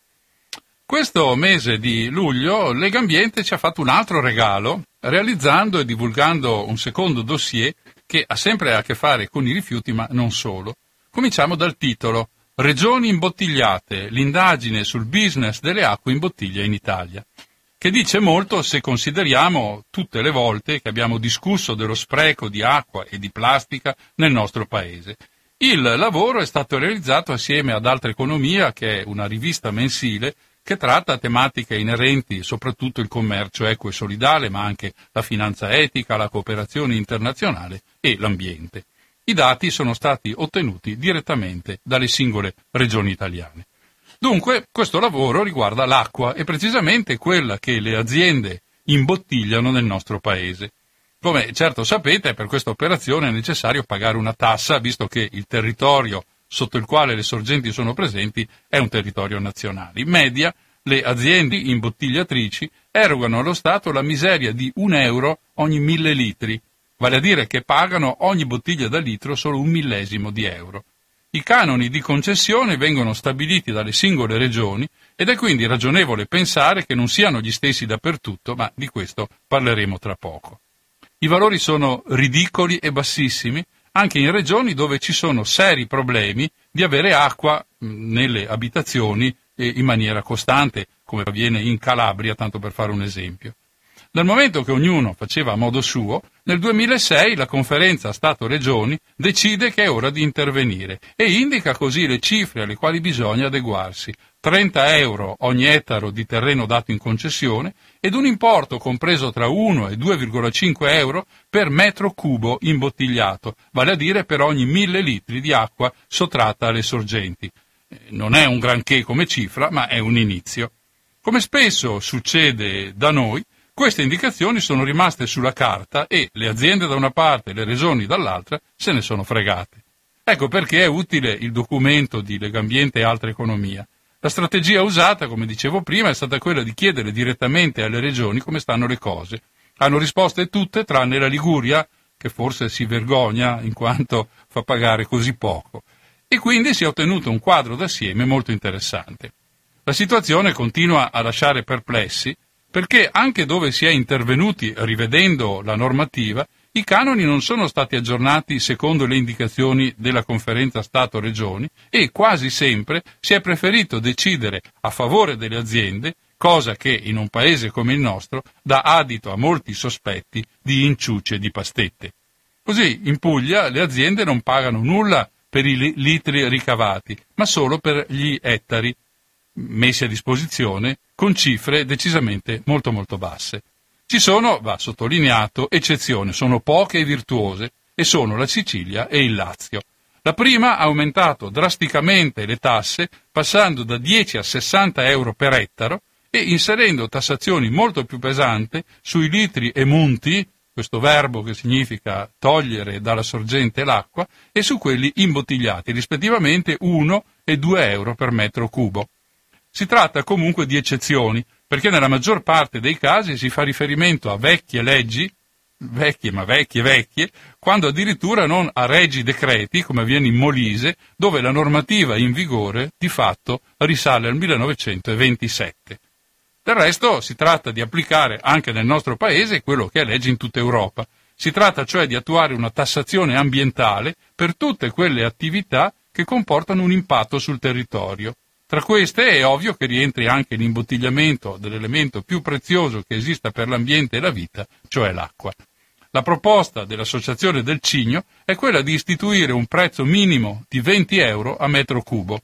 Questo mese di luglio Legambiente ci ha fatto un altro regalo, realizzando e divulgando un secondo dossier che ha sempre a che fare con i rifiuti, ma non solo. Cominciamo dal titolo: Regioni imbottigliate, l'indagine sul business delle acque in bottiglia in Italia, che dice molto se consideriamo tutte le volte che abbiamo discusso dello spreco di acqua e di plastica nel nostro paese. Il lavoro è stato realizzato assieme ad Altra Economia, che è una rivista mensile che tratta tematiche inerenti soprattutto il commercio equo e solidale, ma anche la finanza etica, la cooperazione internazionale e l'ambiente. I dati sono stati ottenuti direttamente dalle singole regioni italiane. Dunque, questo lavoro riguarda l'acqua e precisamente quella che le aziende imbottigliano nel nostro paese. Come certo sapete, per questa operazione è necessario pagare una tassa, visto che il territorio sotto il quale le sorgenti sono presenti è un territorio nazionale. In media, le aziende imbottigliatrici erogano allo Stato la miseria di un euro ogni mille litri, vale a dire che pagano ogni bottiglia da litro solo un millesimo di euro. I canoni di concessione vengono stabiliti dalle singole regioni ed è quindi ragionevole pensare che non siano gli stessi dappertutto, ma di questo parleremo tra poco. I valori sono ridicoli e bassissimi anche in regioni dove ci sono seri problemi di avere acqua nelle abitazioni in maniera costante, come avviene in Calabria, tanto per fare un esempio. Dal momento che ognuno faceva a modo suo, nel duemilasei la conferenza Stato-Regioni decide che è ora di intervenire e indica così le cifre alle quali bisogna adeguarsi: trenta euro ogni ettaro di terreno dato in concessione ed un importo compreso tra uno e due virgola cinque euro per metro cubo imbottigliato, vale a dire per ogni mille litri di acqua sottratta alle sorgenti. Non è un granché come cifra, ma è un inizio. Come spesso succede da noi, queste indicazioni sono rimaste sulla carta e le aziende da una parte e le regioni dall'altra se ne sono fregate. Ecco perché è utile il documento di Legambiente e Altra Economia. La strategia usata, come dicevo prima, è stata quella di chiedere direttamente alle regioni come stanno le cose. Hanno risposte tutte tranne la Liguria, che forse si vergogna in quanto fa pagare così poco. E quindi si è ottenuto un quadro d'assieme molto interessante. La situazione continua a lasciare perplessi, perché anche dove si è intervenuti rivedendo la normativa, i canoni non sono stati aggiornati secondo le indicazioni della conferenza Stato-Regioni e quasi sempre si è preferito decidere a favore delle aziende, cosa che in un paese come il nostro dà adito a molti sospetti di inciuci e di pastette. Così in Puglia le aziende non pagano nulla per i litri ricavati, ma solo per gli ettari messi a disposizione con cifre decisamente molto molto basse. Ci sono, va sottolineato, eccezioni, sono poche e virtuose, e sono la Sicilia e il Lazio. La prima ha aumentato drasticamente le tasse, passando da dieci a sessanta euro per ettaro e inserendo tassazioni molto più pesanti sui litri emunti, questo verbo che significa togliere dalla sorgente l'acqua, e su quelli imbottigliati, rispettivamente uno e due euro per metro cubo. Si tratta comunque di eccezioni, perché nella maggior parte dei casi si fa riferimento a vecchie leggi, vecchie ma vecchie vecchie, quando addirittura non a regi decreti, come avviene in Molise, dove la normativa in vigore di fatto risale al millenovecentoventisette. Del resto si tratta di applicare anche nel nostro paese quello che è legge in tutta Europa. Si tratta cioè di attuare una tassazione ambientale per tutte quelle attività che comportano un impatto sul territorio. Tra queste è ovvio che rientri anche l'imbottigliamento dell'elemento più prezioso che esista per l'ambiente e la vita, cioè l'acqua. La proposta dell'Associazione del Cigno è quella di istituire un prezzo minimo di venti euro a metro cubo,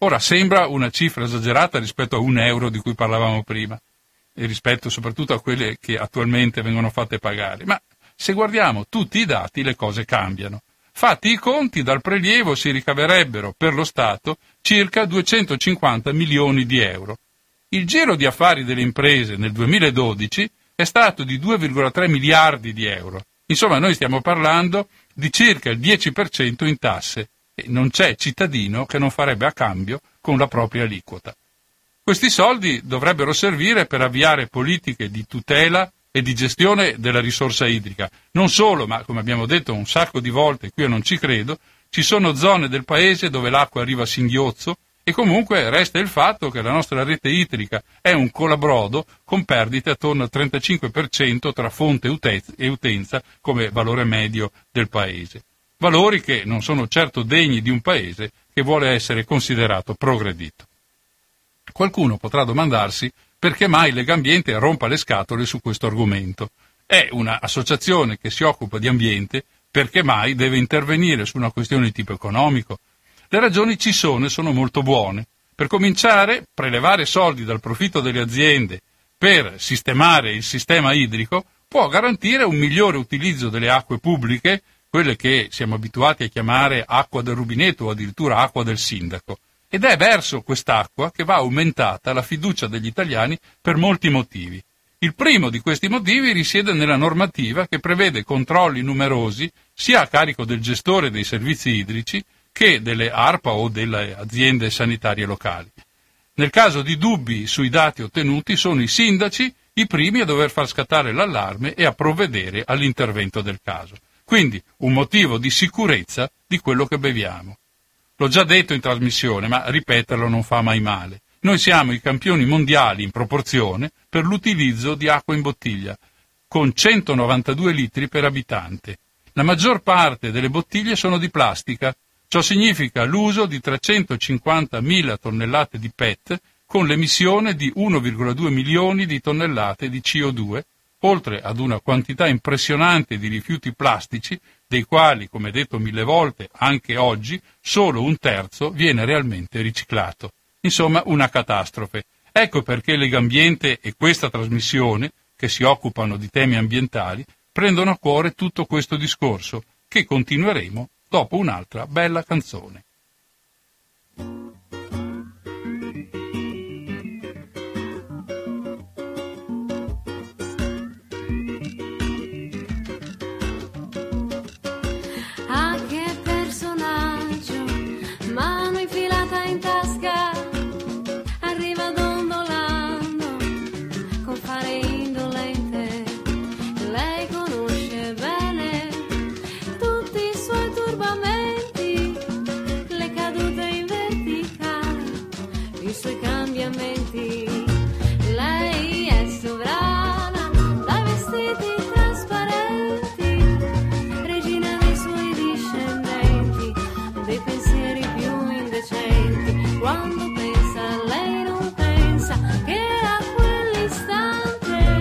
Ora sembra una cifra esagerata rispetto a un euro di cui parlavamo prima, e rispetto soprattutto a quelle che attualmente vengono fatte pagare, ma se guardiamo tutti i dati le cose cambiano. Fatti i conti, dal prelievo si ricaverebbero per lo Stato circa duecentocinquanta milioni di euro. Il giro di affari delle imprese nel duemiladodici è stato di due virgola tre miliardi di euro. Insomma, noi stiamo parlando di circa il dieci per cento in tasse e non c'è cittadino che non farebbe a cambio con la propria aliquota. Questi soldi dovrebbero servire per avviare politiche di tutela e di gestione della risorsa idrica. Non solo, ma come abbiamo detto un sacco di volte, qui io non ci credo, ci sono zone del paese dove l'acqua arriva a singhiozzo e comunque resta il fatto che la nostra rete idrica è un colabrodo con perdite attorno al trentacinque per cento tra fonte e utenza come valore medio del paese. Valori che non sono certo degni di un paese che vuole essere considerato progredito. Qualcuno potrà domandarsi perché mai Legambiente rompa le scatole su questo argomento. È un'associazione che si occupa di ambiente, perché mai deve intervenire su una questione di tipo economico? Le ragioni ci sono e sono molto buone. Per cominciare, prelevare soldi dal profitto delle aziende per sistemare il sistema idrico può garantire un migliore utilizzo delle acque pubbliche, quelle che siamo abituati a chiamare acqua del rubinetto o addirittura acqua del sindaco. Ed è verso quest'acqua che va aumentata la fiducia degli italiani per molti motivi. Il primo di questi motivi risiede nella normativa che prevede controlli numerosi sia a carico del gestore dei servizi idrici che delle ARPA o delle aziende sanitarie locali. Nel caso di dubbi sui dati ottenuti sono i sindaci i primi a dover far scattare l'allarme e a provvedere all'intervento del caso. Quindi un motivo di sicurezza di quello che beviamo. L'ho già detto in trasmissione, ma ripeterlo non fa mai male. Noi siamo i campioni mondiali in proporzione per l'utilizzo di acqua in bottiglia, con centonovantadue litri per abitante. La maggior parte delle bottiglie sono di plastica. Ciò significa l'uso di trecentocinquantamila tonnellate di P E T con l'emissione di uno virgola due milioni di tonnellate di C O due, oltre ad una quantità impressionante di rifiuti plastici, dei quali, come detto mille volte, anche oggi, solo un terzo viene realmente riciclato. Insomma, una catastrofe. Ecco perché Legambiente e questa trasmissione, che si occupano di temi ambientali, prendono a cuore tutto questo discorso, che continueremo dopo un'altra bella canzone. Ah, che personaggio, mano infilata in tasca, arriva dondolando con fare indolente. Lei conosce bene tutti i suoi turbamenti, le cadute in verticale, i suoi cambiamenti. Lei è sovrana dai vestiti trasparenti, regina dei suoi discendenti, dei pensieri più indecenti. Quando pensa lei non pensa che a quell'istante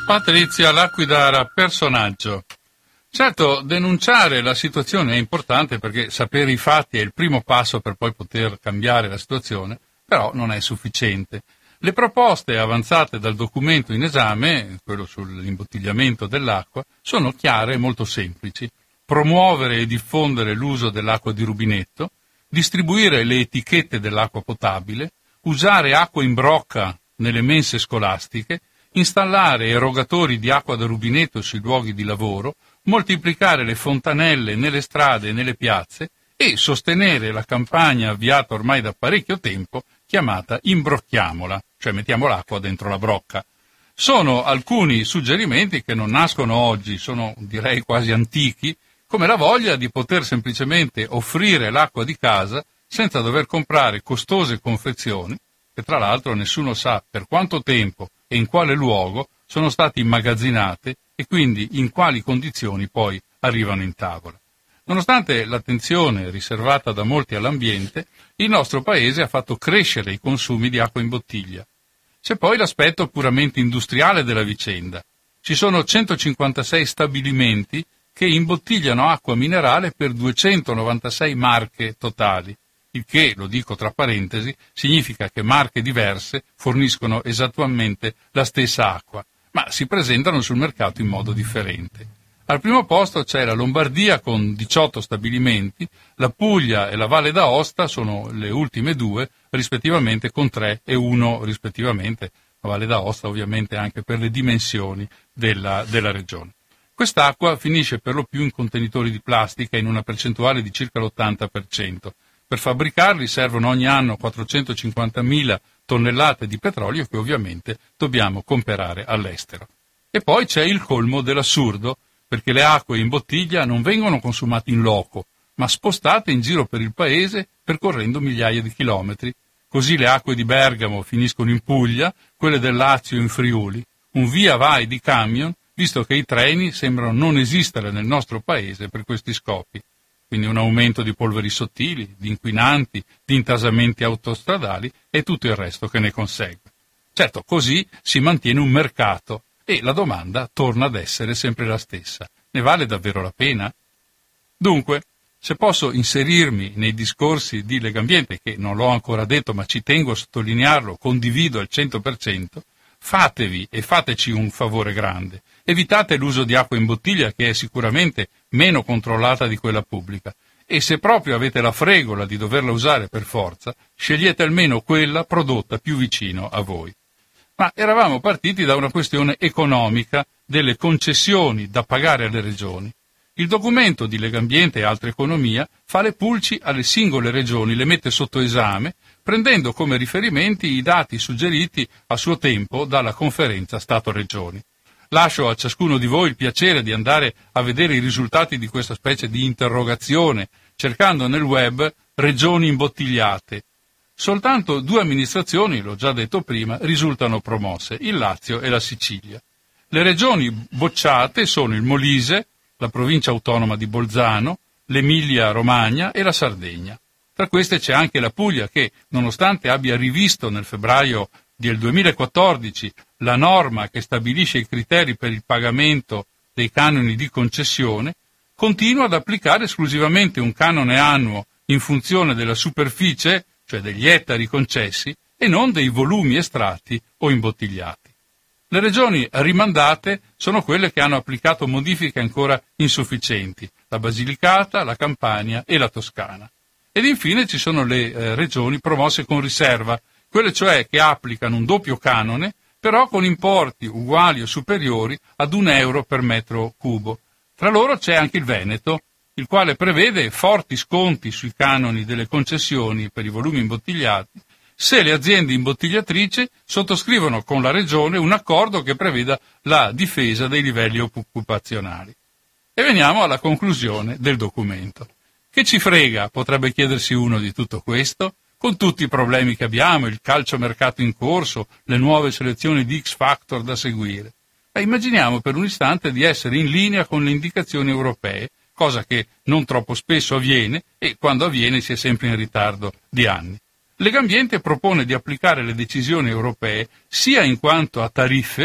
Patrizia Laquidara, personaggio. Certo, denunciare la situazione è importante perché sapere i fatti è il primo passo per poi poter cambiare la situazione, però non è sufficiente. Le proposte avanzate dal documento in esame, quello sull'imbottigliamento dell'acqua, sono chiare e molto semplici. Promuovere e diffondere l'uso dell'acqua di rubinetto, distribuire le etichette dell'acqua potabile, usare acqua in brocca nelle mense scolastiche, installare erogatori di acqua da rubinetto sui luoghi di lavoro, moltiplicare le fontanelle nelle strade e nelle piazze e sostenere la campagna avviata ormai da parecchio tempo chiamata Imbrocchiamola, cioè mettiamo l'acqua dentro la brocca. Sono alcuni suggerimenti che non nascono oggi, sono direi quasi antichi, come la voglia di poter semplicemente offrire l'acqua di casa senza dover comprare costose confezioni, che tra l'altro nessuno sa per quanto tempo e in quale luogo sono state immagazzinate e quindi in quali condizioni poi arrivano in tavola. Nonostante l'attenzione riservata da molti all'ambiente, il nostro Paese ha fatto crescere i consumi di acqua in bottiglia. C'è poi l'aspetto puramente industriale della vicenda. Ci sono centocinquantasei stabilimenti che imbottigliano acqua minerale per duecentonovantasei marche totali, il che, lo dico tra parentesi, significa che marche diverse forniscono esattamente la stessa acqua, ma si presentano sul mercato in modo differente. Al primo posto c'è la Lombardia con diciotto stabilimenti, la Puglia e la Valle d'Aosta sono le ultime due, rispettivamente con tre e uno rispettivamente, la Valle d'Aosta ovviamente anche per le dimensioni della, della regione. Quest'acqua finisce per lo più in contenitori di plastica in una percentuale di circa l'ottanta per cento. Per fabbricarli servono ogni anno quattrocentocinquantamila tonnellate di petrolio che ovviamente dobbiamo comprare all'estero. E poi c'è il colmo dell'assurdo, perché le acque in bottiglia non vengono consumate in loco, ma spostate in giro per il paese percorrendo migliaia di chilometri. Così le acque di Bergamo finiscono in Puglia, quelle del Lazio in Friuli, un via vai di camion, visto che i treni sembrano non esistere nel nostro paese per questi scopi. Quindi un aumento di polveri sottili, di inquinanti, di intasamenti autostradali e tutto il resto che ne consegue. Certo, così si mantiene un mercato e la domanda torna ad essere sempre la stessa. Ne vale davvero la pena? Dunque, se posso inserirmi nei discorsi di Legambiente, che non l'ho ancora detto ma ci tengo a sottolinearlo, condivido al cento per cento, fatevi e fateci un favore grande. Evitate l'uso di acqua in bottiglia, che è sicuramente meno controllata di quella pubblica, e se proprio avete la fregola di doverla usare per forza, scegliete almeno quella prodotta più vicino a voi. Ma eravamo partiti da una questione economica delle concessioni da pagare alle regioni. Il documento di Legambiente e Altra Economia fa le pulci alle singole regioni, le mette sotto esame, prendendo come riferimenti i dati suggeriti a suo tempo dalla conferenza Stato-Regioni. Lascio a ciascuno di voi il piacere di andare a vedere i risultati di questa specie di interrogazione, cercando nel web regioni imbottigliate. Soltanto due amministrazioni, l'ho già detto prima, risultano promosse, il Lazio e la Sicilia. Le regioni bocciate sono il Molise, la provincia autonoma di Bolzano, l'Emilia-Romagna e la Sardegna. Tra queste c'è anche la Puglia che, nonostante abbia rivisto nel febbraio del duemilaquattordici la norma che stabilisce i criteri per il pagamento dei canoni di concessione, continua ad applicare esclusivamente un canone annuo in funzione della superficie, cioè degli ettari concessi, e non dei volumi estratti o imbottigliati. Le regioni rimandate sono quelle che hanno applicato modifiche ancora insufficienti, la Basilicata, la Campania e la Toscana. Ed infine ci sono le eh, regioni promosse con riserva, quelle cioè che applicano un doppio canone, però con importi uguali o superiori ad un euro per metro cubo. Tra loro c'è anche il Veneto, il quale prevede forti sconti sui canoni delle concessioni per i volumi imbottigliati, se le aziende imbottigliatrici sottoscrivono con la Regione un accordo che preveda la difesa dei livelli occupazionali. E veniamo alla conclusione del documento. Che ci frega, potrebbe chiedersi uno, di tutto questo? Con tutti i problemi che abbiamo, il calciomercato in corso, le nuove selezioni di X Factor da seguire. E immaginiamo per un istante di essere in linea con le indicazioni europee, cosa che non troppo spesso avviene e quando avviene si è sempre in ritardo di anni. Legambiente propone di applicare le decisioni europee sia in quanto a tariffe,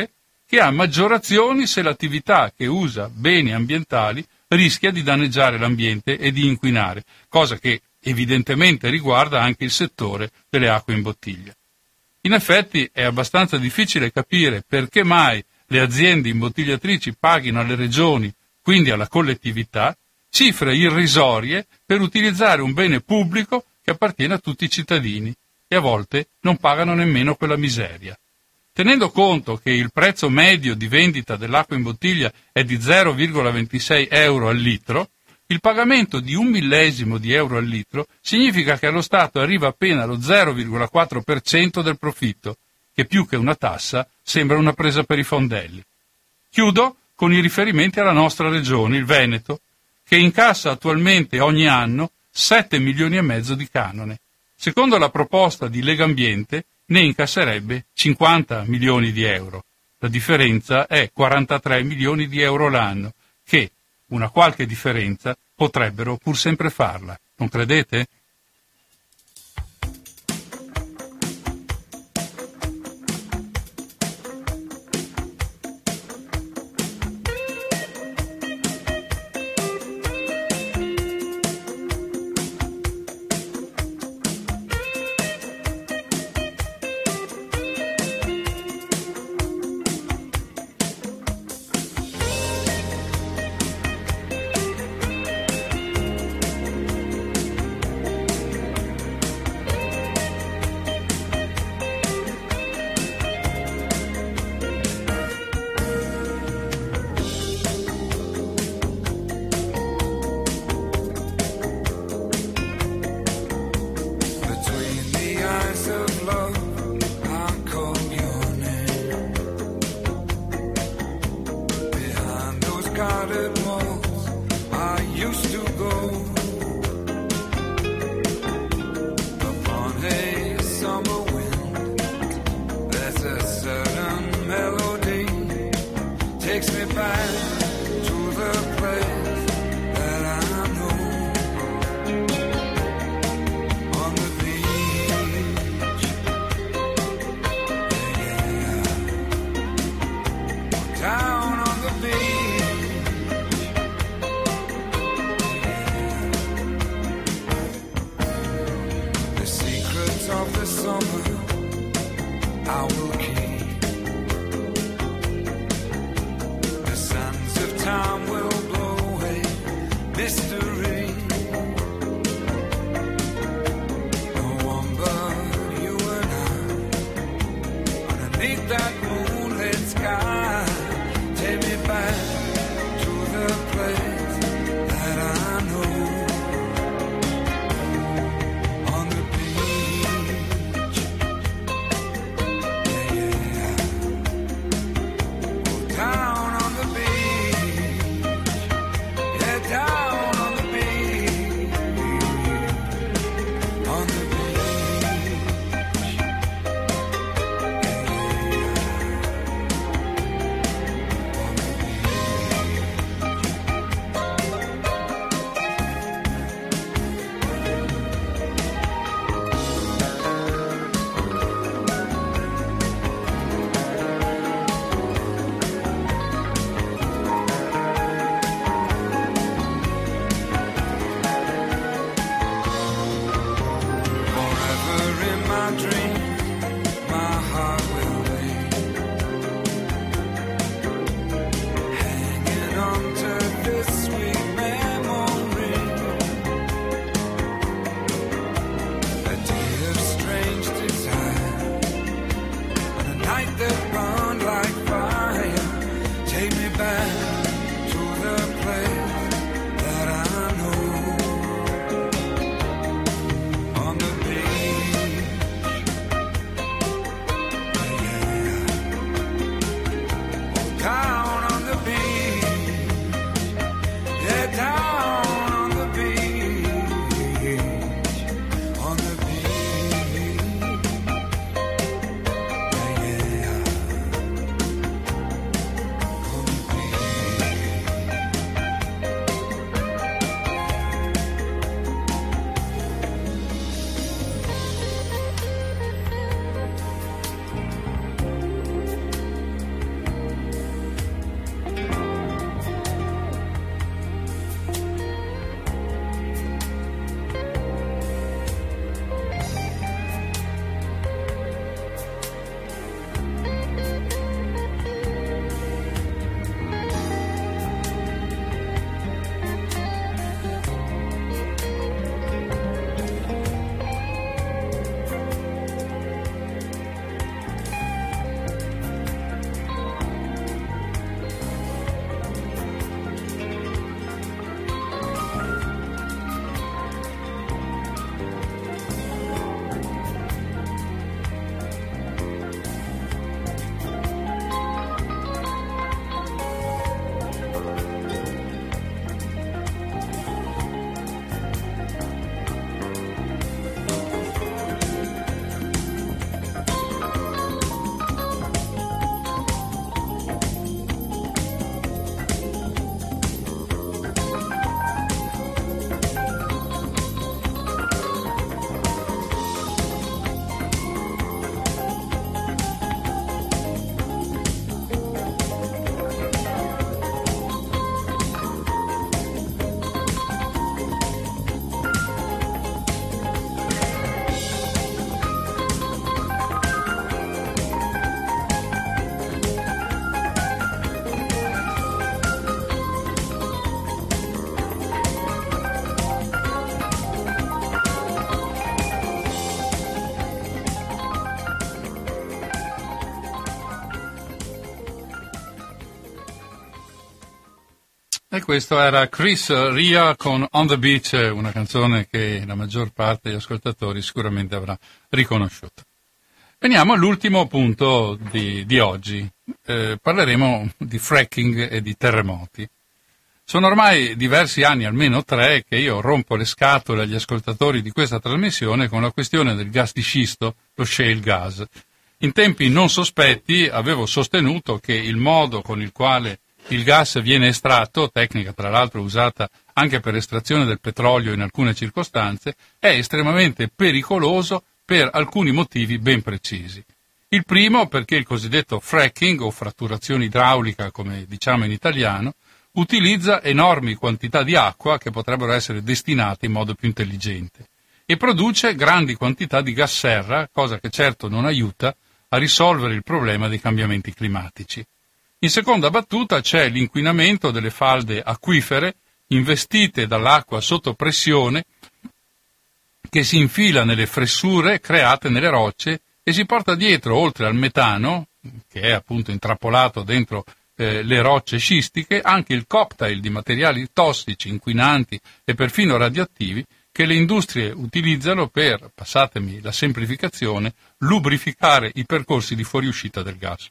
che ha maggiorazioni se l'attività che usa beni ambientali rischia di danneggiare l'ambiente e di inquinare, cosa che evidentemente riguarda anche il settore delle acque in bottiglia. In effetti è abbastanza difficile capire perché mai le aziende imbottigliatrici paghino alle regioni, quindi alla collettività, cifre irrisorie per utilizzare un bene pubblico che appartiene a tutti i cittadini e a volte non pagano nemmeno quella miseria. Tenendo conto che il prezzo medio di vendita dell'acqua in bottiglia è di zero virgola ventisei euro al litro, il pagamento di un millesimo di euro al litro significa che allo Stato arriva appena lo zero virgola quattro per cento del profitto, che più che una tassa sembra una presa per i fondelli. Chiudo con i riferimenti alla nostra regione, il Veneto, che incassa attualmente ogni anno sette milioni e mezzo di canone. Secondo la proposta di Legambiente ne incasserebbe cinquanta milioni di euro. La differenza è quarantatré milioni di euro l'anno, che una qualche differenza potrebbero pur sempre farla, non credete? Yeah, yeah. E questo era Chris Ria con On the Beach, una canzone che la maggior parte degli ascoltatori sicuramente avrà riconosciuto. Veniamo all'ultimo punto di, di oggi. Eh, parleremo di fracking e di terremoti. Sono ormai diversi anni, almeno tre, che io rompo le scatole agli ascoltatori di questa trasmissione con la questione del gas di scisto, lo shale gas. In tempi non sospetti avevo sostenuto che il modo con il quale il gas viene estratto, tecnica tra l'altro usata anche per estrazione del petrolio in alcune circostanze, è estremamente pericoloso per alcuni motivi ben precisi. Il primo perché il cosiddetto fracking o fratturazione idraulica, come diciamo in italiano, utilizza enormi quantità di acqua che potrebbero essere destinate in modo più intelligente e produce grandi quantità di gas serra, cosa che certo non aiuta a risolvere il problema dei cambiamenti climatici. In seconda battuta c'è l'inquinamento delle falde acquifere investite dall'acqua sotto pressione che si infila nelle fessure create nelle rocce e si porta dietro, oltre al metano, che è appunto intrappolato dentro eh, le rocce scistiche, anche il cocktail di materiali tossici, inquinanti e perfino radioattivi che le industrie utilizzano per, passatemi la semplificazione, lubrificare i percorsi di fuoriuscita del gas.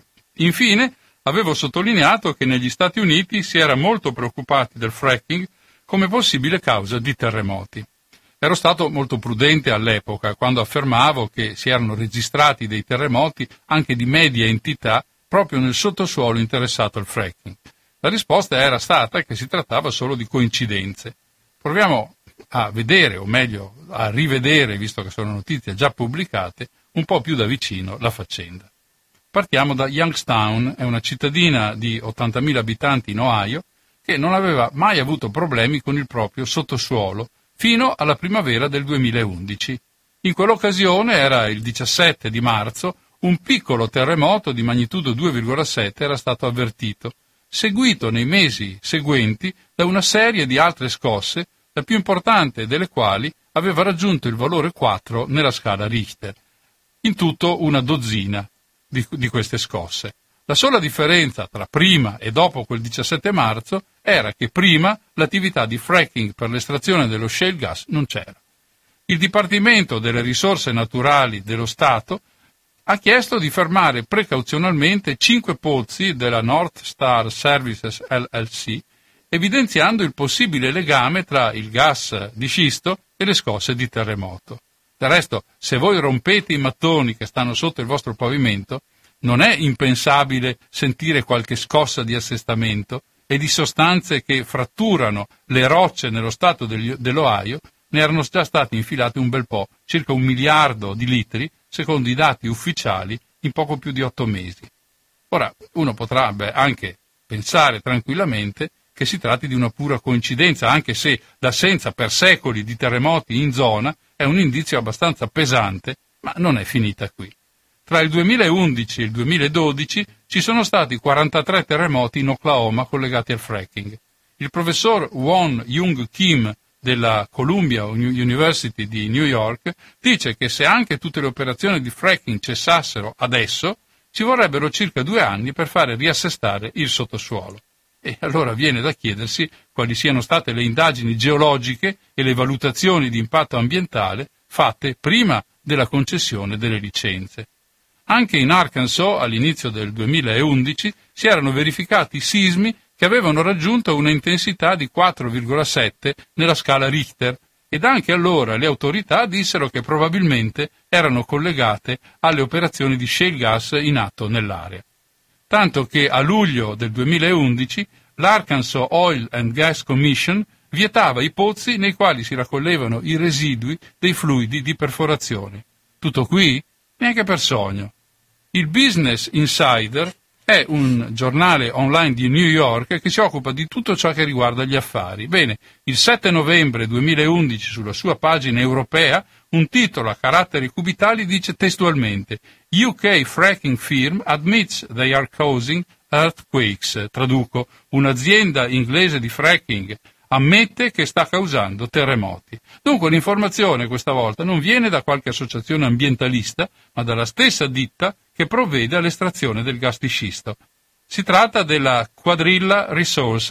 Infine, avevo sottolineato che negli Stati Uniti si era molto preoccupati del fracking come possibile causa di terremoti. Ero stato molto prudente all'epoca quando affermavo che si erano registrati dei terremoti anche di media entità proprio nel sottosuolo interessato al fracking. La risposta era stata che si trattava solo di coincidenze. Proviamo a vedere, o meglio a rivedere, visto che sono notizie già pubblicate, un po' più da vicino la faccenda. Partiamo da Youngstown, è una cittadina di ottantamila abitanti in Ohio che non aveva mai avuto problemi con il proprio sottosuolo fino alla primavera del duemilaundici. In quell'occasione, era il diciassette di marzo, un piccolo terremoto di magnitudo due virgola sette era stato avvertito, seguito nei mesi seguenti da una serie di altre scosse, la più importante delle quali aveva raggiunto il valore quattro nella scala Richter. In tutto una dozzina di, di queste scosse. La sola differenza tra prima e dopo quel diciassette marzo era che prima l'attività di fracking per l'estrazione dello shale gas non c'era. Il Dipartimento delle Risorse Naturali dello Stato ha chiesto di fermare precauzionalmente cinque pozzi della North Star Services L L C, evidenziando il possibile legame tra il gas di scisto e le scosse di terremoto. Del resto, se voi rompete i mattoni che stanno sotto il vostro pavimento, non è impensabile sentire qualche scossa di assestamento e di sostanze che fratturano le rocce nello stato degli, dell'Ohio. Ne erano già stati infilati un bel po', circa un miliardo di litri, secondo i dati ufficiali, in poco più di otto mesi. Ora, uno potrebbe anche pensare tranquillamente che si tratti di una pura coincidenza, anche se l'assenza per secoli di terremoti in zona è un indizio abbastanza pesante, ma non è finita qui. Tra il duemilaundici e il duemiladodici ci sono stati quarantatré terremoti in Oklahoma collegati al fracking. Il professor Won Young Kim della Columbia University di New York dice che se anche tutte le operazioni di fracking cessassero adesso, ci vorrebbero circa due anni per fare riassestare il sottosuolo. E allora viene da chiedersi quali siano state le indagini geologiche e le valutazioni di impatto ambientale fatte prima della concessione delle licenze. Anche in Arkansas, all'inizio del duemilaundici, si erano verificati sismi che avevano raggiunto una intensità di quattro virgola sette nella scala Richter, ed anche allora le autorità dissero che probabilmente erano collegate alle operazioni di shale gas in atto nell'area. Tanto che a luglio del duemilaundici l'Arkansas Oil and Gas Commission vietava i pozzi nei quali si raccoglievano i residui dei fluidi di perforazione. Tutto qui? Neanche per sogno. Il Business Insider è un giornale online di New York che si occupa di tutto ciò che riguarda gli affari. Bene, il sette novembre duemilaundici sulla sua pagina europea un titolo a caratteri cubitali dice testualmente U K fracking firm admits they are causing earthquakes. Traduco, un'azienda inglese di fracking ammette che sta causando terremoti. Dunque l'informazione questa volta non viene da qualche associazione ambientalista, ma dalla stessa ditta che provvede all'estrazione del gas di scisto. Si tratta della Quadrilla Resources,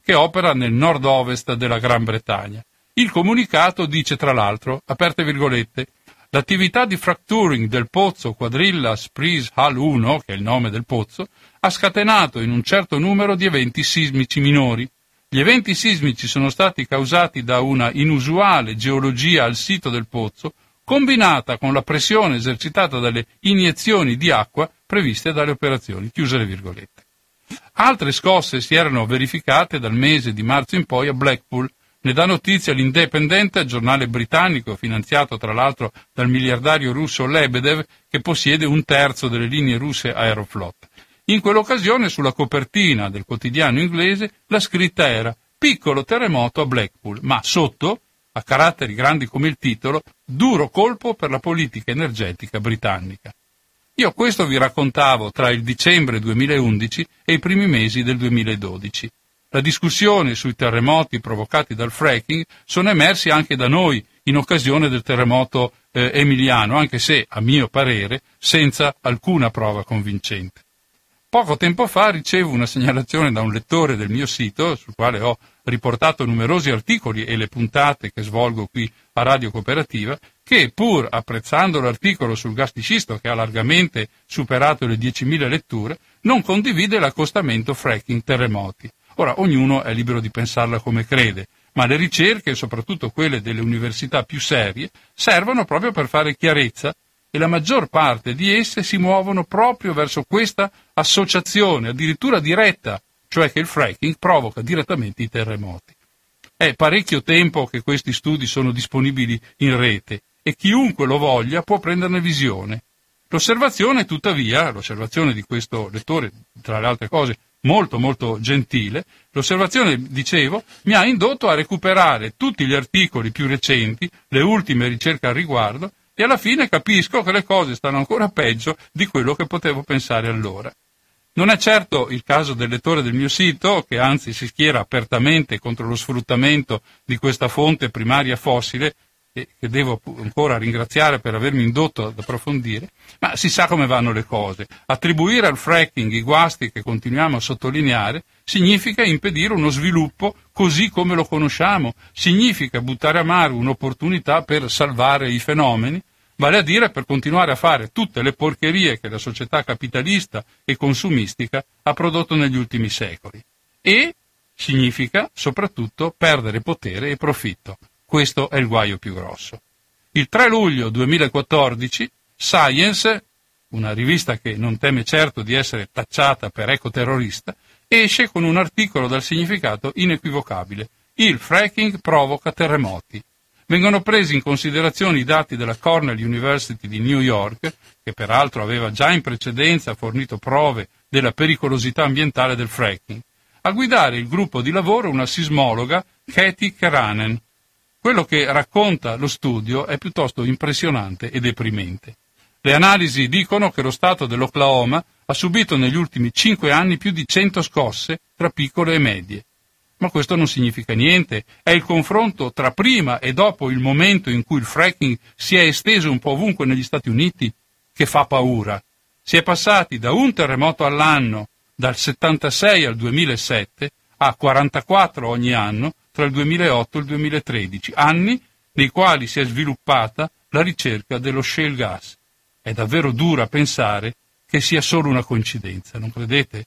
che opera nel nord-ovest della Gran Bretagna. Il comunicato dice tra l'altro, aperte virgolette, l'attività di fracturing del pozzo Quadrilla Spruce Hall uno, che è il nome del pozzo, ha scatenato in un certo numero di eventi sismici minori. Gli eventi sismici sono stati causati da una inusuale geologia al sito del pozzo, combinata con la pressione esercitata dalle iniezioni di acqua previste dalle operazioni. Chiuse le virgolette. Altre scosse si erano verificate dal mese di marzo in poi a Blackpool. Ne dà notizia l'Independent, giornale britannico finanziato tra l'altro dal miliardario russo Lebedev, che possiede un terzo delle linee russe Aeroflot. In quell'occasione, sulla copertina del quotidiano inglese, la scritta era «Piccolo terremoto a Blackpool», ma sotto, a caratteri grandi come il titolo, «Duro colpo per la politica energetica britannica». Io questo vi raccontavo tra il dicembre duemilaundici e i primi mesi del duemiladodici. La discussione sui terremoti provocati dal fracking sono emersi anche da noi in occasione del terremoto eh, emiliano, anche se, a mio parere, senza alcuna prova convincente. Poco tempo fa ricevo una segnalazione da un lettore del mio sito, sul quale ho riportato numerosi articoli e le puntate che svolgo qui a Radio Cooperativa, che pur apprezzando l'articolo sul gas di scisto, che ha largamente superato le diecimila letture, non condivide l'accostamento fracking terremoti. Ora, ognuno è libero di pensarla come crede, ma le ricerche, soprattutto quelle delle università più serie, servono proprio per fare chiarezza e la maggior parte di esse si muovono proprio verso questa associazione, addirittura diretta, cioè che il fracking provoca direttamente i terremoti. È parecchio tempo che questi studi sono disponibili in rete e chiunque lo voglia può prenderne visione. L'osservazione, tuttavia, l'osservazione di questo lettore, tra le altre cose, molto molto gentile, l'osservazione, dicevo, mi ha indotto a recuperare tutti gli articoli più recenti, le ultime ricerche al riguardo, e alla fine capisco che le cose stanno ancora peggio di quello che potevo pensare allora. Non è certo il caso del lettore del mio sito, che anzi si schiera apertamente contro lo sfruttamento di questa fonte primaria fossile, e che devo ancora ringraziare per avermi indotto ad approfondire, ma si sa come vanno le cose. Attribuire al fracking i guasti che continuiamo a sottolineare significa impedire uno sviluppo così come lo conosciamo, significa buttare a mare un'opportunità per salvare i fenomeni, vale a dire per continuare a fare tutte le porcherie che la società capitalista e consumistica ha prodotto negli ultimi secoli. E significa soprattutto perdere potere e profitto. Questo è il guaio più grosso. Il tre luglio duemilaquattordici, Science, una rivista che non teme certo di essere tacciata per ecoterrorista, esce con un articolo dal significato inequivocabile. Il fracking provoca terremoti. Vengono presi in considerazione i dati della Cornell University di New York, che peraltro aveva già in precedenza fornito prove della pericolosità ambientale del fracking. A guidare il gruppo di lavoro una sismologa, Katie Keranen. Quello che racconta lo studio è piuttosto impressionante e deprimente. Le analisi dicono che lo stato dell'Oklahoma ha subito negli ultimi cinque anni più di cento scosse tra piccole e medie. Ma questo non significa niente, è il confronto tra prima e dopo il momento in cui il fracking si è esteso un po' ovunque negli Stati Uniti che fa paura. Si è passati da un terremoto all'anno dal settantasei al duemilasette a quarantaquattro ogni anno tra il duemilaotto e il duemilatredici, anni nei quali si è sviluppata la ricerca dello shale gas. È davvero dura pensare che sia solo una coincidenza, non credete?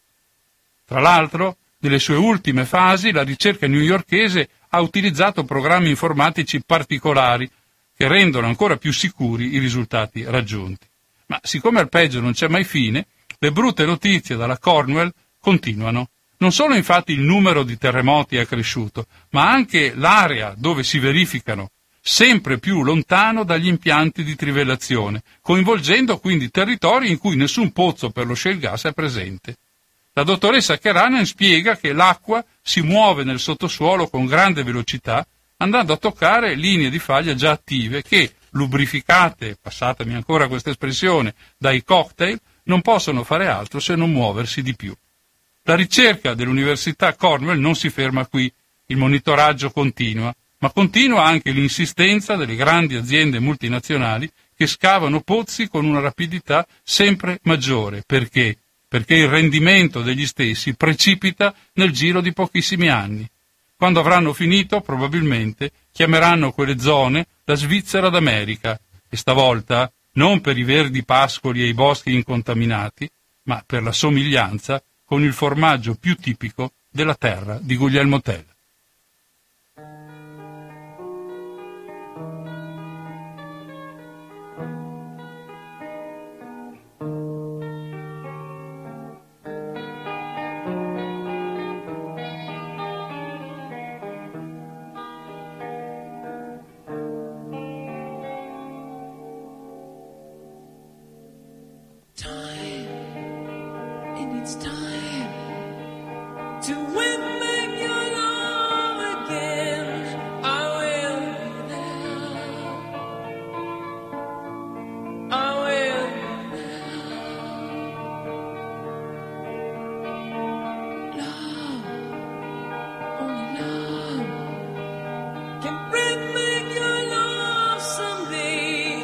Tra l'altro, nelle sue ultime fasi, la ricerca newyorkese ha utilizzato programmi informatici particolari che rendono ancora più sicuri i risultati raggiunti. Ma siccome al peggio non c'è mai fine, le brutte notizie dalla Cornell continuano. Non solo infatti il numero di terremoti è cresciuto, ma anche l'area dove si verificano, sempre più lontano dagli impianti di trivellazione, coinvolgendo quindi territori in cui nessun pozzo per lo shale gas è presente. La dottoressa Keranen spiega che l'acqua si muove nel sottosuolo con grande velocità, andando a toccare linee di faglia già attive che, lubrificate, passatemi ancora questa espressione, dai cocktail, non possono fare altro se non muoversi di più. La ricerca dell'Università Cornell non si ferma qui, il monitoraggio continua, ma continua anche l'insistenza delle grandi aziende multinazionali che scavano pozzi con una rapidità sempre maggiore. Perché? perché il rendimento degli stessi precipita nel giro di pochissimi anni. Quando avranno finito, probabilmente, chiameranno quelle zone la Svizzera d'America, e stavolta non per i verdi pascoli e i boschi incontaminati, ma per la somiglianza con il formaggio più tipico della terra di Guglielmo Tell.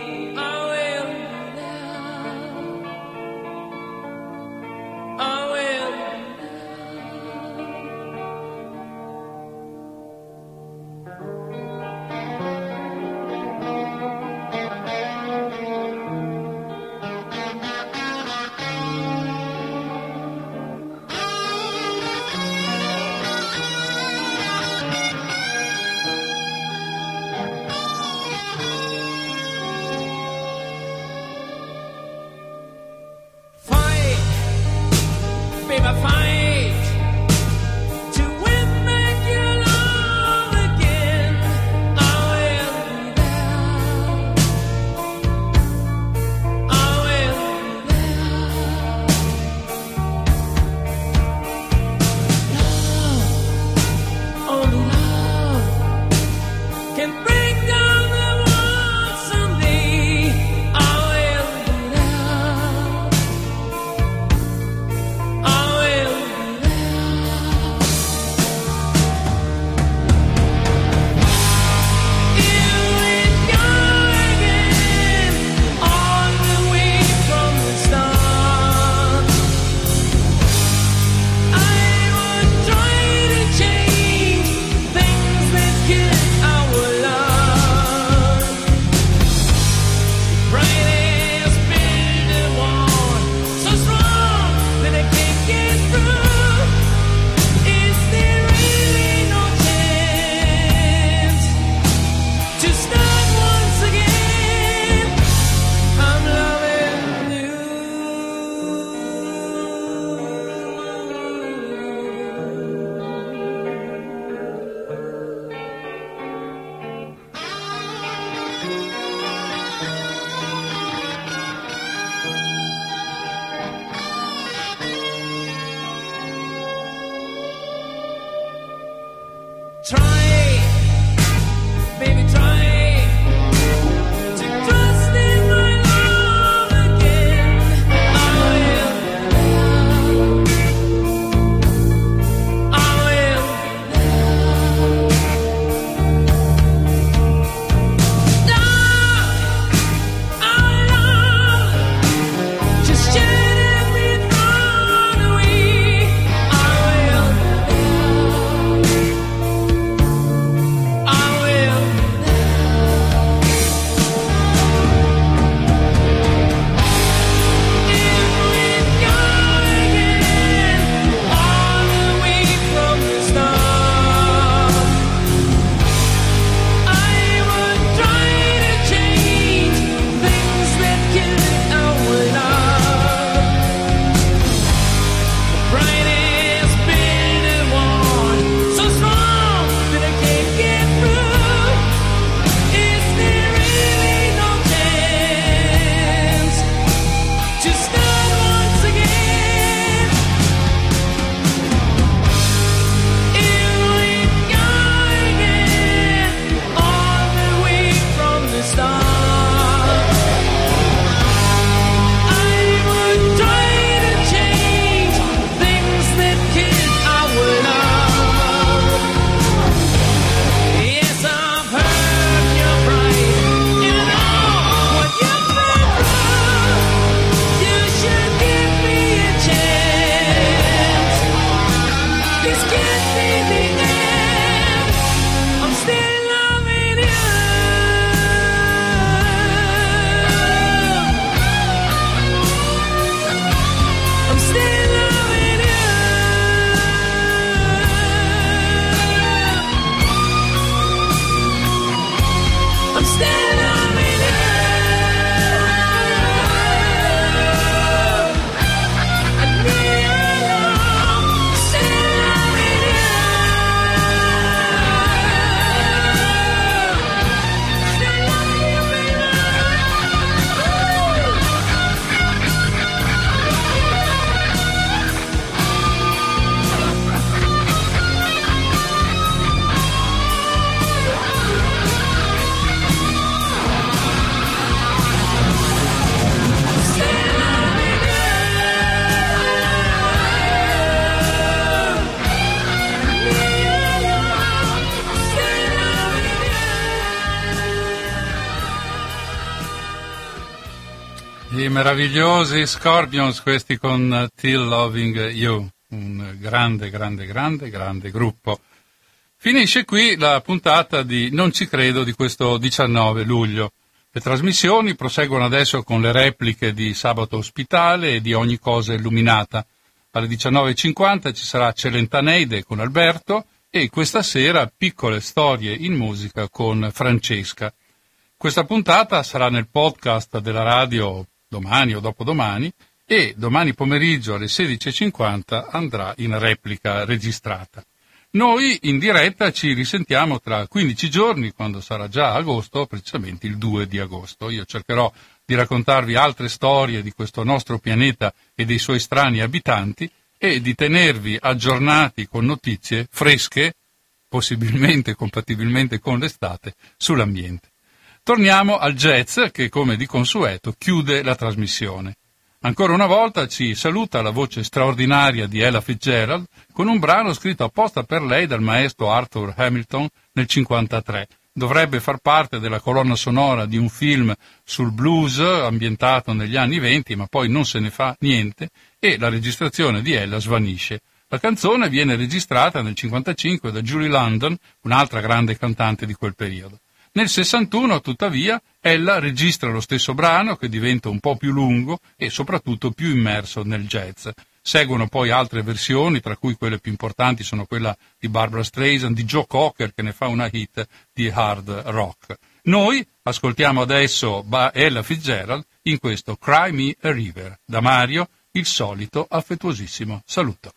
I will I meravigliosi Scorpions, questi con Till Loving You, un grande, grande, grande, grande gruppo. Finisce qui la puntata di Non ci credo di questo diciannove luglio. Le trasmissioni proseguono adesso con le repliche di Sabato Ospitale e di Ogni Cosa Illuminata. Alle diciannove e cinquanta ci sarà Celentaneide con Alberto e questa sera Piccole Storie in Musica con Francesca. Questa puntata sarà nel podcast della radio domani o dopodomani e domani pomeriggio alle sedici e cinquanta andrà in replica registrata. Noi in diretta ci risentiamo tra quindici giorni, quando sarà già agosto, precisamente il due di agosto. Io cercherò di raccontarvi altre storie di questo nostro pianeta e dei suoi strani abitanti e di tenervi aggiornati con notizie fresche, possibilmente compatibilmente con l'estate, sull'ambiente. Torniamo al jazz che, come di consueto, chiude la trasmissione. Ancora una volta ci saluta la voce straordinaria di Ella Fitzgerald con un brano scritto apposta per lei dal maestro Arthur Hamilton nel cinquantatré. Dovrebbe far parte della colonna sonora di un film sul blues ambientato negli anni venti, ma poi non se ne fa niente e la registrazione di Ella svanisce. La canzone viene registrata nel cinquantacinque da Julie London, un'altra grande cantante di quel periodo. Nel sessantuno, tuttavia, ella registra lo stesso brano che diventa un po' più lungo e soprattutto più immerso nel jazz. Seguono poi altre versioni, tra cui quelle più importanti sono quella di Barbra Streisand, di Joe Cocker che ne fa una hit di hard rock. Noi ascoltiamo adesso Ella Fitzgerald in questo Cry Me a River. Da Mario, il solito affettuosissimo saluto.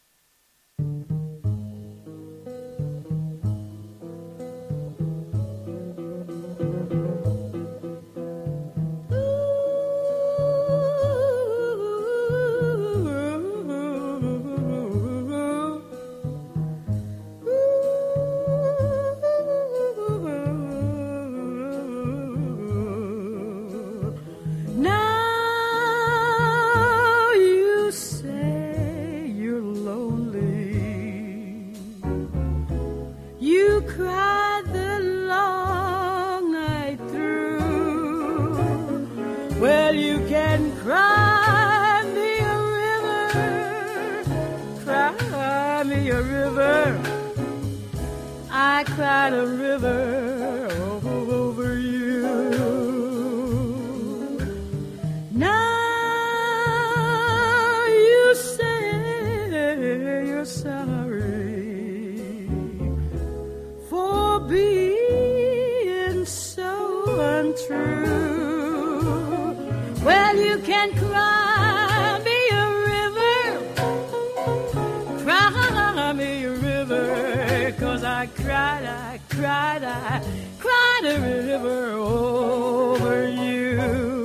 I cried a river over you. Now you say you're sorry for being so untrue. Well, you can cry me a river, cry me a river, 'cause I cried, I cried, I cried a river over you.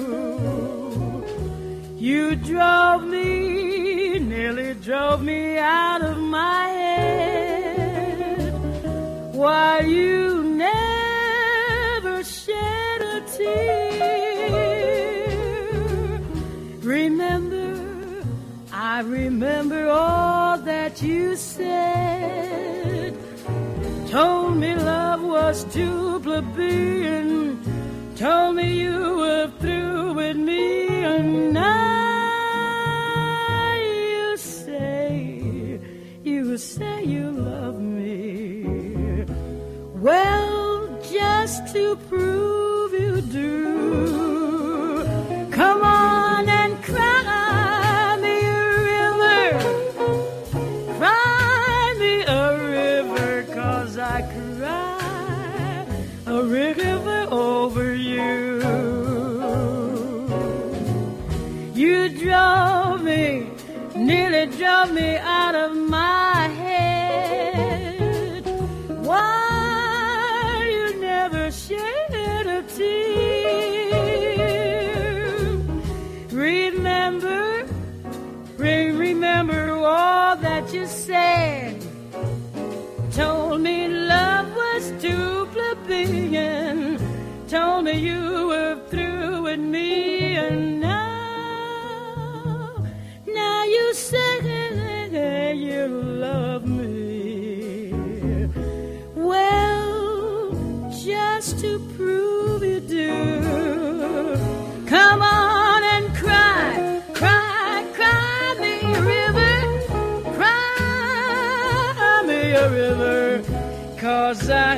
You drove me, nearly drove me out of my head, while you never shed a tear. Remember, I remember all that you said. Told me love was too plebeian, told me you were through with me, and now you say, you say you love me. Well, just to prove you do, come on and cry me a river, cry me a river, 'cause I cry a river over you. You drove me, nearly drove me out of my head, why you never shed a tear. Remember, remember all that you said. Told me love was too plebeian, told me you were through with me, and now, now you say you love me. Well, just to prove you do, come on and 'cause I